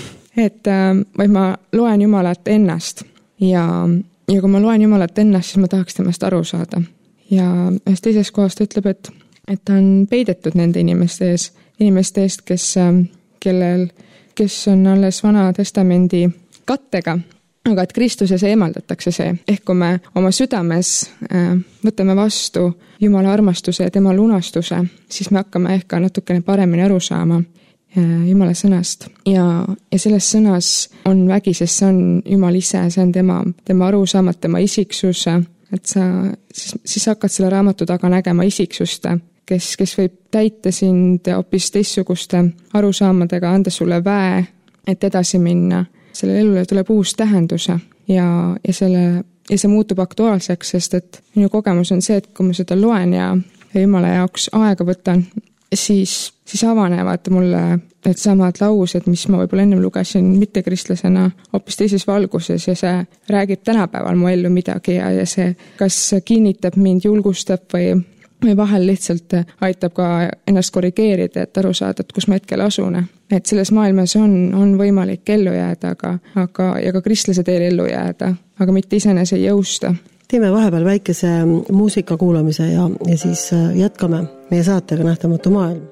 et vaid ma loen Jumalat ennast ja, ja kui ma loen Jumalat ennast, siis ma tahaks temast aru saada. Ja ühes teises kohas ta ütleb, et, et ta on peidetud nende inimeste ees, inimeste eest, kes, kellel, kes on alles Vana Testamendi kattega, aga et Kristuses eemaldatakse see. Ehk kui me oma südames võtame vastu Jumala armastuse ja tema lunastuse, siis me hakkame ehk natukene paremini aru saama Jumala sõnast. Ja, ja selles sõnas on vägi, sest see on Jumal ise, see on tema, tema arusaamad, tema isiksus, et sa siis, siis hakkad selle raamatu taga nägema isiksust, kes, kes võib täita sind hoopis teistsuguste arusaamadega, anda sulle väe, et edasi minna. Selle elule tuleb uus tähenduse ja, ja, selle, ja see muutub aktuaalseks, sest et minu kogemus on see, et kui ma seda loen ja, ja Jumala jaoks aega võtan, siis, siis avanevad mulle need samad laused, mis ma võib-olla ennem lugesin mittekristlasena hoopis teises valguses ja see räägib tänapäeval mu ellu midagi ja, ja see kas kinnitab mind, julgustab või või vahel lihtsalt aitab ka ennast korrigeerida, et aru saada, et kus ma hetkel asun. Et selles maailmas on, on võimalik ellu jääda, aga, aga, ja ka kristlase teel ellu jääda, aga mitte iseenese jõusta. Teeme vahepeal väikese muusika kuulamise ja, ja siis jätkame meie saatega Nähtamatu maailm.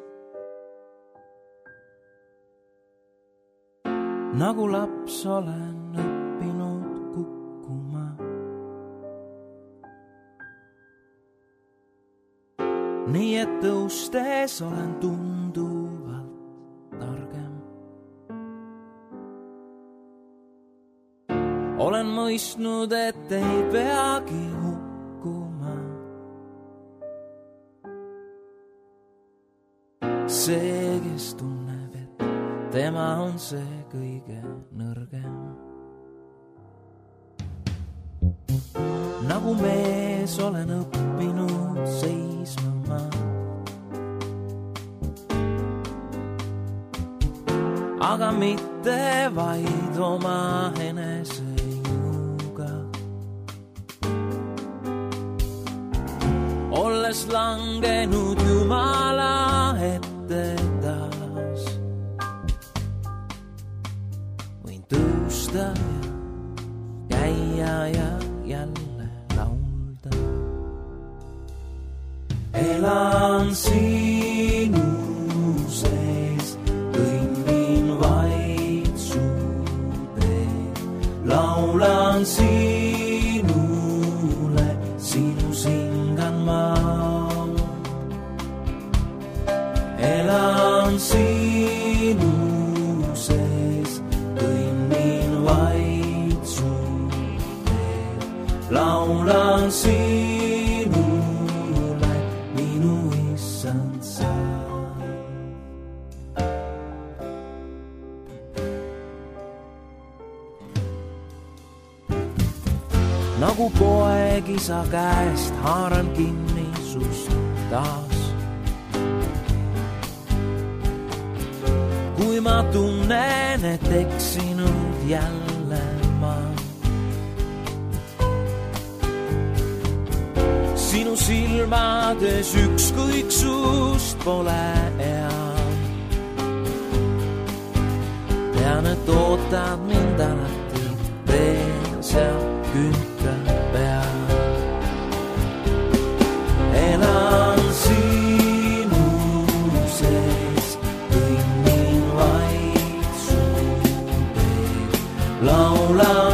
Nagu laps olen õppinud kukkuma. Nii et tõustes olen tunduvalt targem. Olen mõistnud, et ei peagi hukkuma. See, kes tunneb, et tema on see kõige nõrgem. Nagu mees olen õppinud seisma ma. Aga mitte vaid oma enese jõuga. Olles langenud Jumala ette taas, võin tõusta ja käia ja jälle laulda. Elan sinu sees, kõnnin vaid su teed. Laulan sinule, sinu singan ma. Elan sinu laulan sinule, minu issand sa. Nagu poeg isa käest haaran kinni sust taas. Kui ma tunnen, et eksinud jälle ma. Sinu silmades ükskõiksust pole hea. Tean, et ootad mind alati veel seal künka peal. Elan sinu sees, kõnnin vaid su teed. Laulan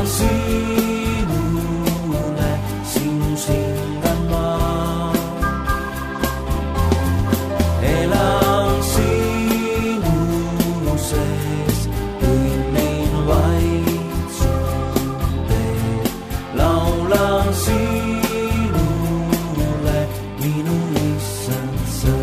sinule, sinus hingan ma. Elan sinu sees, kõnnin vaid su teed. Laulan sinule, minu issand sa.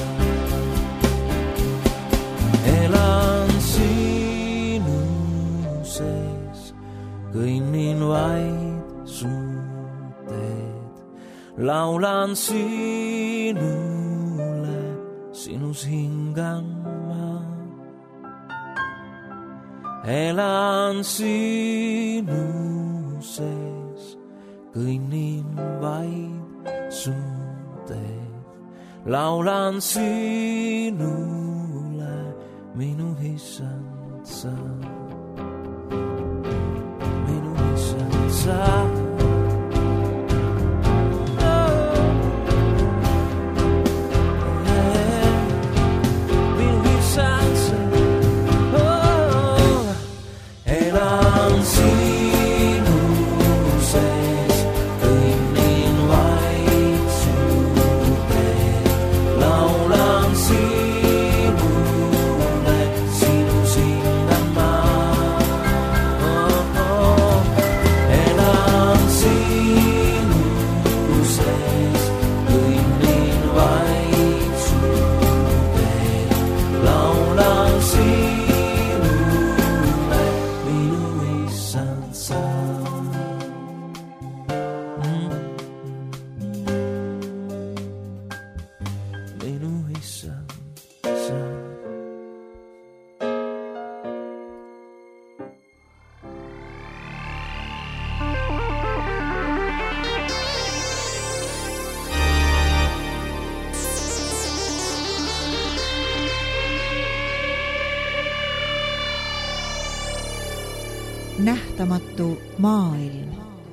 Elan sinu sees, kõnnin vaid su teed. Laulan sinule, sinus hingan ma. Elan sinu sees, kõnnin vaid su teed. Laulan sinule, minu issand sa. Minu issand sa. Minu issand sa. Elan sinu sees, kõnnin vaid su teed. Laulan sinule, sinus hingan ma. Elan sinu sees, kõnnin vaid su teed. Laulan sinule, minu issand sa. Minu issand sa. Nähtamatu maailm.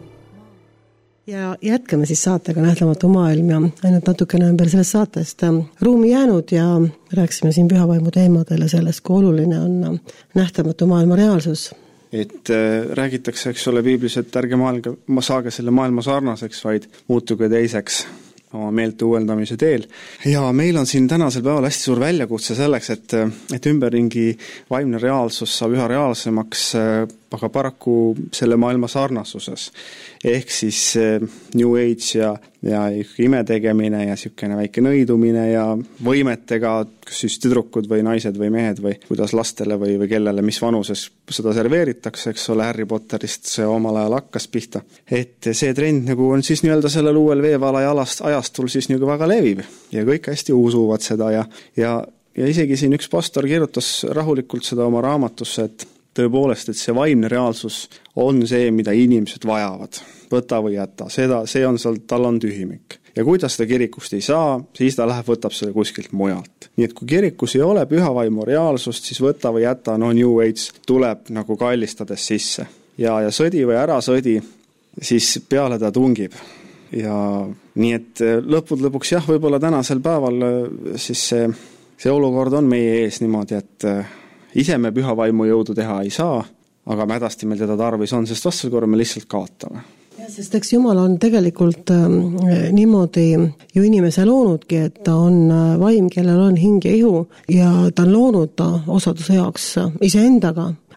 ja jätkame siis saatega Nähtamatu maailm ja ainult natukene ümber sellest saatest ruumi jäänud ja rääkisime siin pühavaimu teemadel ja sellest, kui oluline on nähtamatu maailma reaalsus. Et äh, räägitakse, eks ole, piiblis, et ärge maalge, ma saage selle maailma sarnaseks, vaid muutuge teiseks oma meelte uuendamise teel. Ja meil on siin tänasel päeval hästi suur väljakutse selleks, et, et ümberringi vaimne reaalsus saab üha reaalsemaks, aga paraku selle maailma sarnasuses. Ehk siis New Age ja, ja imetegemine ja siukene väike nõidumine ja võimetega, kas siis tüdrukud või naised või mehed või kuidas lastele või, või kellele, mis vanuses seda serveeritakse, eks ole, Harry Potterist see omal ajal hakkas pihta. Et see trend nagu on siis nii-öelda sellel uuel veevala ja alast, ajastul siis nagu väga levib ja kõik hästi usuvad seda ja, ja, ja isegi siin üks pastor kirjutas rahulikult seda oma raamatusse, et tõepoolest, et see vaimne reaalsus on see, mida inimesed vajavad. Võta või jäta, seda, see on seal, tal on tühimik. Ja kui ta seda kirikust ei saa, siis ta läheb, võtab seda kuskilt mujalt. Nii et kui kirikus ei ole pühavaimu reaalsust, siis võta või jäta, no New Age tuleb nagu kallistades sisse. Ja, ja sõdi või ära sõdi, siis peale ta tungib. Ja nii et lõpud lõpuks jah, võib-olla tänasel päeval siis see, see olukord on meie ees niimoodi, et ise me pühavaimu jõudu teha ei saa, aga mädasti meil teda tarvis on, sest vastasel korral me lihtsalt kaotame. Ja, sest eks Jumal on tegelikult äh, niimoodi ju inimese loonudki, et ta on vaim, kellel on hing ja ihu ja ta on loonud ta osaduse jaoks iseendaga,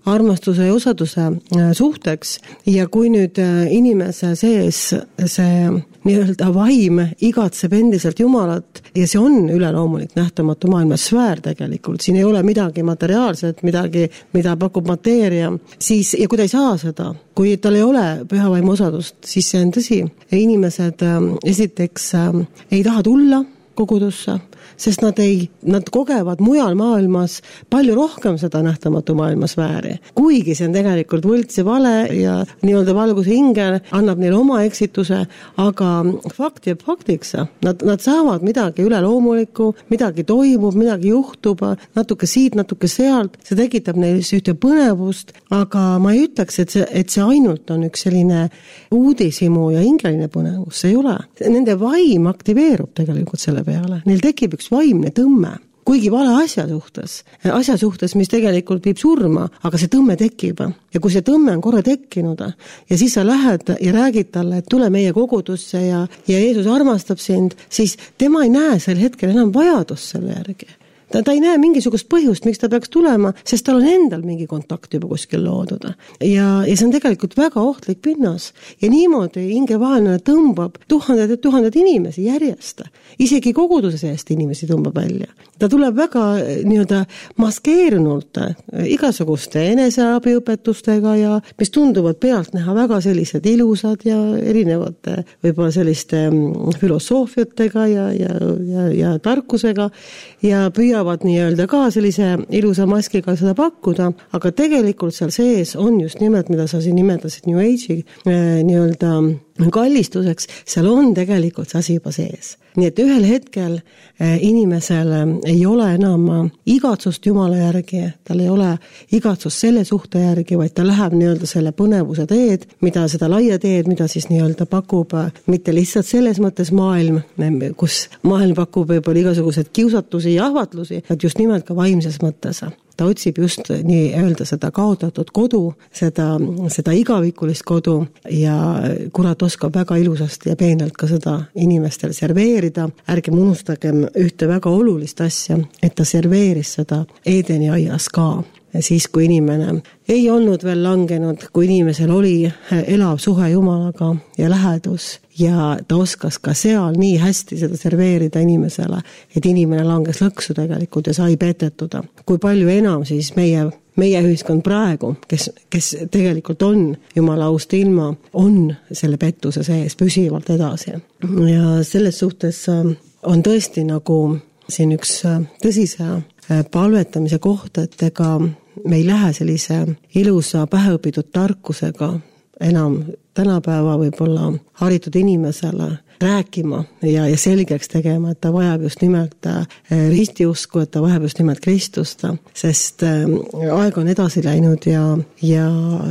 armastuse ja osaduse suhteks ja kui nüüd inimese sees see nii-öelda vaim igatseb endiselt Jumalat ja see on üleloomulik nähtamatu maailma sfäär tegelikult, siin ei ole midagi materiaalset, midagi, mida pakub mateeria, siis ja kui ta ei saa seda, kui tal ei ole pühavaimu osadust, siis see on tõsi. Inimesed esiteks ei taha tulla kogudusse, sest nad ei, nad kogevad mujal maailmas palju rohkem seda nähtamatu maailmasfääri. Kuigi see on tegelikult võlts ja vale ja nii-öelda valguse ingel annab neile oma eksituse, aga fakt jääb faktiks. Nad, nad saavad midagi üleloomulikku, midagi toimub, midagi juhtub, natuke siit, natuke sealt, see tekitab neile ühte põnevust, aga ma ei ütleks, et see, et see ainult on üks selline uudishimu ja ingeline põnevus, see ei ole. Nende vaim aktiveerub tegelikult selle peale, neil tekib üks vaimne tõmme, kuigi vale asja suhtes, asja suhtes, mis tegelikult viib surma, aga see tõmme tekib. Ja kui see tõmme on korra tekkinud ja siis sa lähed ja räägid talle, et tule meie kogudusse ja, ja Jeesus armastab sind, siis tema ei näe sel hetkel enam vajadust selle järgi. Ta, ta ei näe mingisugust põhjust, miks ta peaks tulema, sest tal on endal mingi kontakt juba kuskil loodud. Ja, ja see on tegelikult väga ohtlik pinnas. Ja niimoodi hingevaheline tõmbab tuhanded ja tuhanded inimesi järjest. Isegi koguduse seest inimesi tõmbab välja. Ta tuleb väga nii-öelda maskeerunult igasuguste eneseabiõpetustega ja mis tunduvad pealt näha väga sellised ilusad ja erinevate võib-olla selliste filosoofiatega ja, ja, ja, ja tarkusega ja püüavad nii-öelda ka sellise ilusa maskiga seda pakkuda, aga tegelikult seal sees on just nimelt, mida sa siin nimetasid New Age'i nii-öelda kallistuseks, seal on tegelikult see asi juba sees. Nii et ühel hetkel inimesel ei ole enam igatsust Jumala järgi, tal ei ole igatsust selle suhte järgi, vaid ta läheb nii-öelda selle põnevuse teed, mida seda laia teed, mida siis nii-öelda pakub mitte lihtsalt selles mõttes maailm, kus maailm pakub võib-olla igasugused kiusatusi ja ahvatlusi, vaid just nimelt ka vaimses mõttes. Ta otsib just nii öelda seda kaotatud kodu, seda, seda igavikulist kodu ja kurat oskab väga ilusasti ja peenelt ka seda inimestel serveerida. Ärgem unustagem ühte väga olulist asja, et ta serveeris seda Eedeni aias ka. Siis kui inimene ei olnud veel langenud, kui inimesel oli elav suhe Jumalaga ja lähedus ja ta oskas ka seal nii hästi seda serveerida inimesele, et inimene langes lõksu tegelikult ja sai petetuda. Kui palju enam siis meie, meie ühiskond praegu, kes, kes tegelikult on Jumala aust ilma, on selle pettuse sees püsivalt edasi. Ja selles suhtes on tõesti nagu siin üks tõsise palvetamise koht, et ega me ei lähe sellise ilusa päheõpitud tarkusega enam tänapäeva võib-olla haritud inimesele rääkima ja, ja selgeks tegema, et ta vajab just nimelt ristiusku, et ta vajab just nimelt Kristust, sest aeg on edasi läinud ja, ja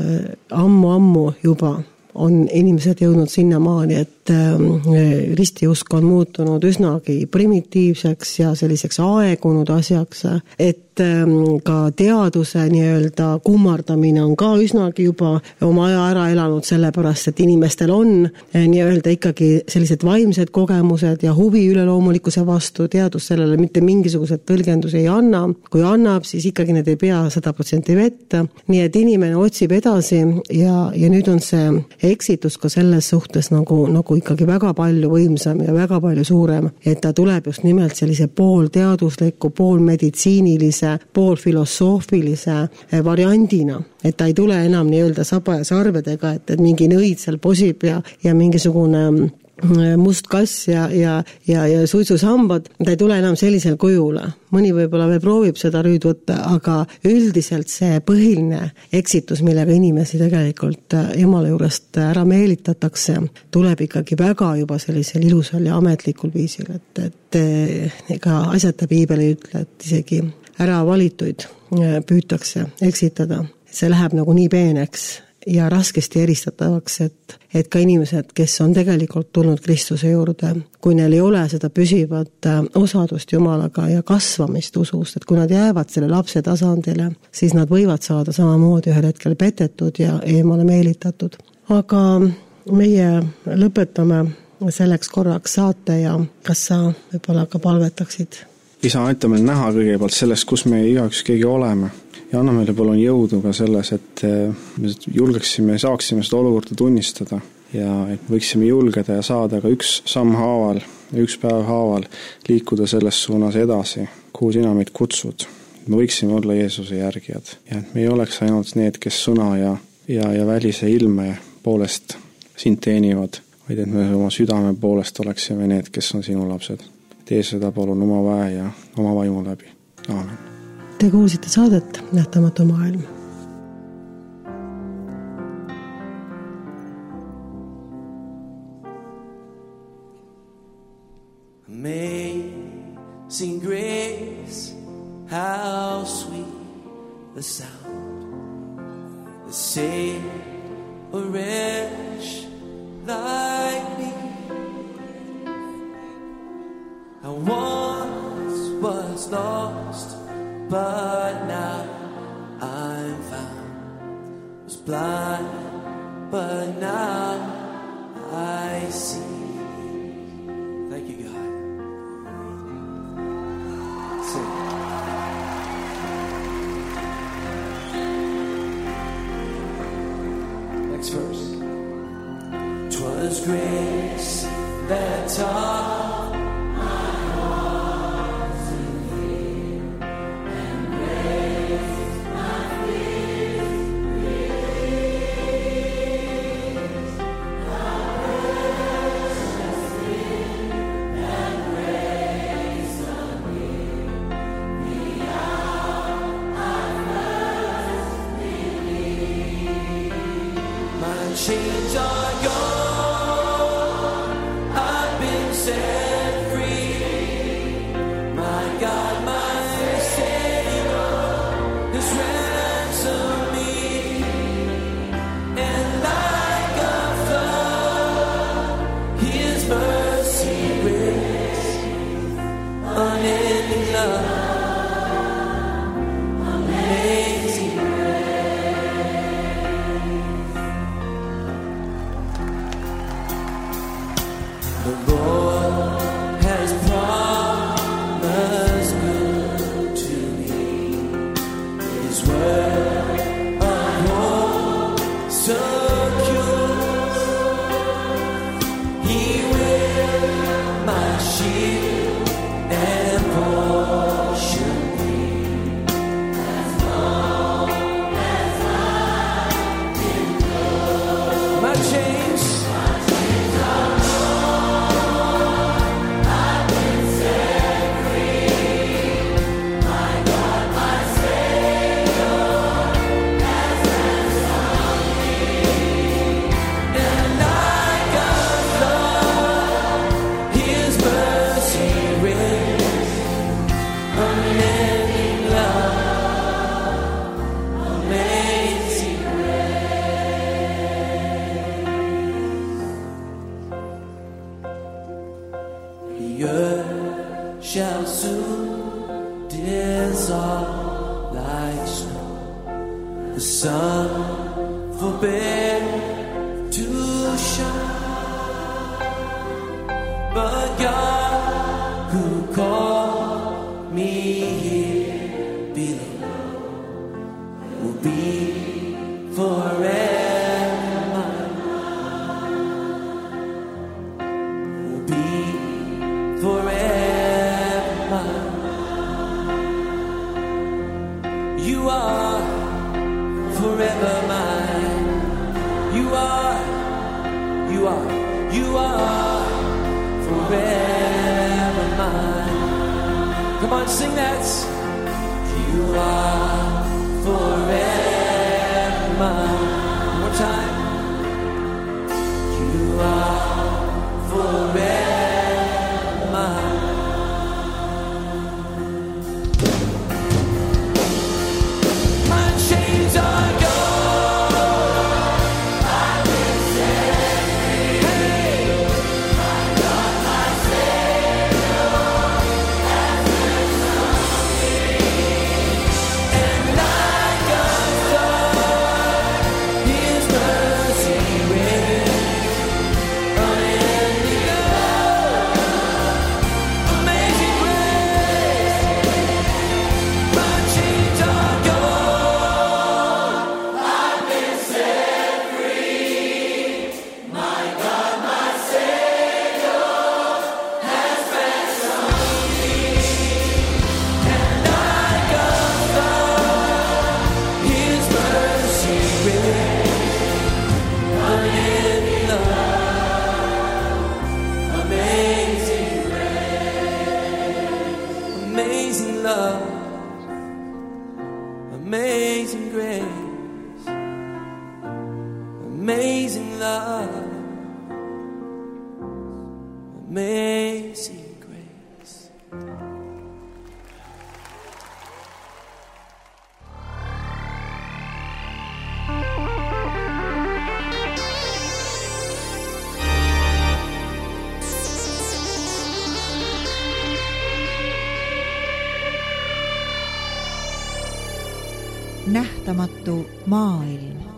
ammu-ammu juba on inimesed jõudnud sinnamaani, et ristiusk on muutunud üsnagi primitiivseks ja selliseks aegunud asjaks, et ka teaduse nii-öelda kummardamine on ka üsnagi juba oma aja ära elanud, sellepärast, et inimestel on nii-öelda ikkagi sellised vaimsed kogemused ja huvi üleloomulikkuse vastu, teadus sellele mitte mingisugused tõlgendusi ei anna, kui annab, siis ikkagi need ei pea sada protsenti vette, nii et inimene otsib edasi ja, ja nüüd on see eksitus ka selles suhtes nagu, nagu ikkagi väga palju võimsam ja väga palju suurem, et ta tuleb just nimelt sellise poolteadusliku, poolmeditsiinilise, poolfilosoofilise variandina, et ta ei tule enam nii-öelda saba ja sarvedega, et, et mingi nõid seal posib ja, ja mingisugune must kass ja, ja, ja, ja suitsusambad, ta ei tule enam sellisel kujule. Mõni võib-olla veel proovib seda rüüd võtta, aga üldiselt see põhiline eksitus, millega inimesi tegelikult Jumala juurest ära meelitatakse, tuleb ikkagi väga juba sellisel ilusal ja ametlikul viisil, et, et ega asjata piibel ei ütle, et isegi ära valituid püütakse eksitada. See läheb nagu nii peeneks ja raskesti eristatavaks, et, et ka inimesed, kes on tegelikult tulnud Kristuse juurde, kui neil ei ole seda püsivat osadust Jumalaga ja kasvamist usust, et kui nad jäävad selle lapse tasandile, siis nad võivad saada samamoodi ühel hetkel petetud ja eemale meelitatud. Aga meie lõpetame selleks korraks saate ja kas sa võib-olla ka palvetaksid? Isa, aita meil näha kõigepealt sellest, kus me igaüks keegi oleme ja anna meile palun jõudu ka selles, et me julgeksime ja saaksime seda olukorda tunnistada ja et võiksime julgeda ja saada ka üks samm haaval ja üks päev haaval liikuda selles suunas edasi, kuhu sina meid kutsud. Me võiksime olla Jeesuse järgijad ja et me ei oleks ainult need, kes sõna ja, ja, ja välise ilme poolest sind teenivad, vaid et me oma südame poolest oleksime need, kes on sinu lapsed. Tee seda palun oma väe ja oma vaimu läbi. Aamen. Te kuulsite saadet Nähtamatu maailm. Amazing grace, how sweet the sound that saved a wretch like me. I once was lost, but now I'm found. Was blind, but now I see. Thank you, God. Sing. Next verse. 'Twas grace that taught my heart to fear, and grace my fears released. The precious thing that grace on me, the hour I first believed. My chains are gone. Set free, my God, my Savior has ransomed me, and like a flood, His mercy grace, unending love, amazing grace. The Lord has promised good to me. His word of hope secures. He will my shield and portion be. As long as I've been good, my chains, my chains are shall soon dissolve like snow. The sun forbear to shine, but God who called me here below will be forever mine, will be forever. You are forever mine. You are, you are, you are forever mine. Come on, sing that. You are forever mine. One more time. You are forever mine. Chains are gone. I've been set free. Hey. My God, my Savior has ransomed me, and like a flood, His mercy reigns unending love. amazing love, amazing grace. Nähtamatu maailm.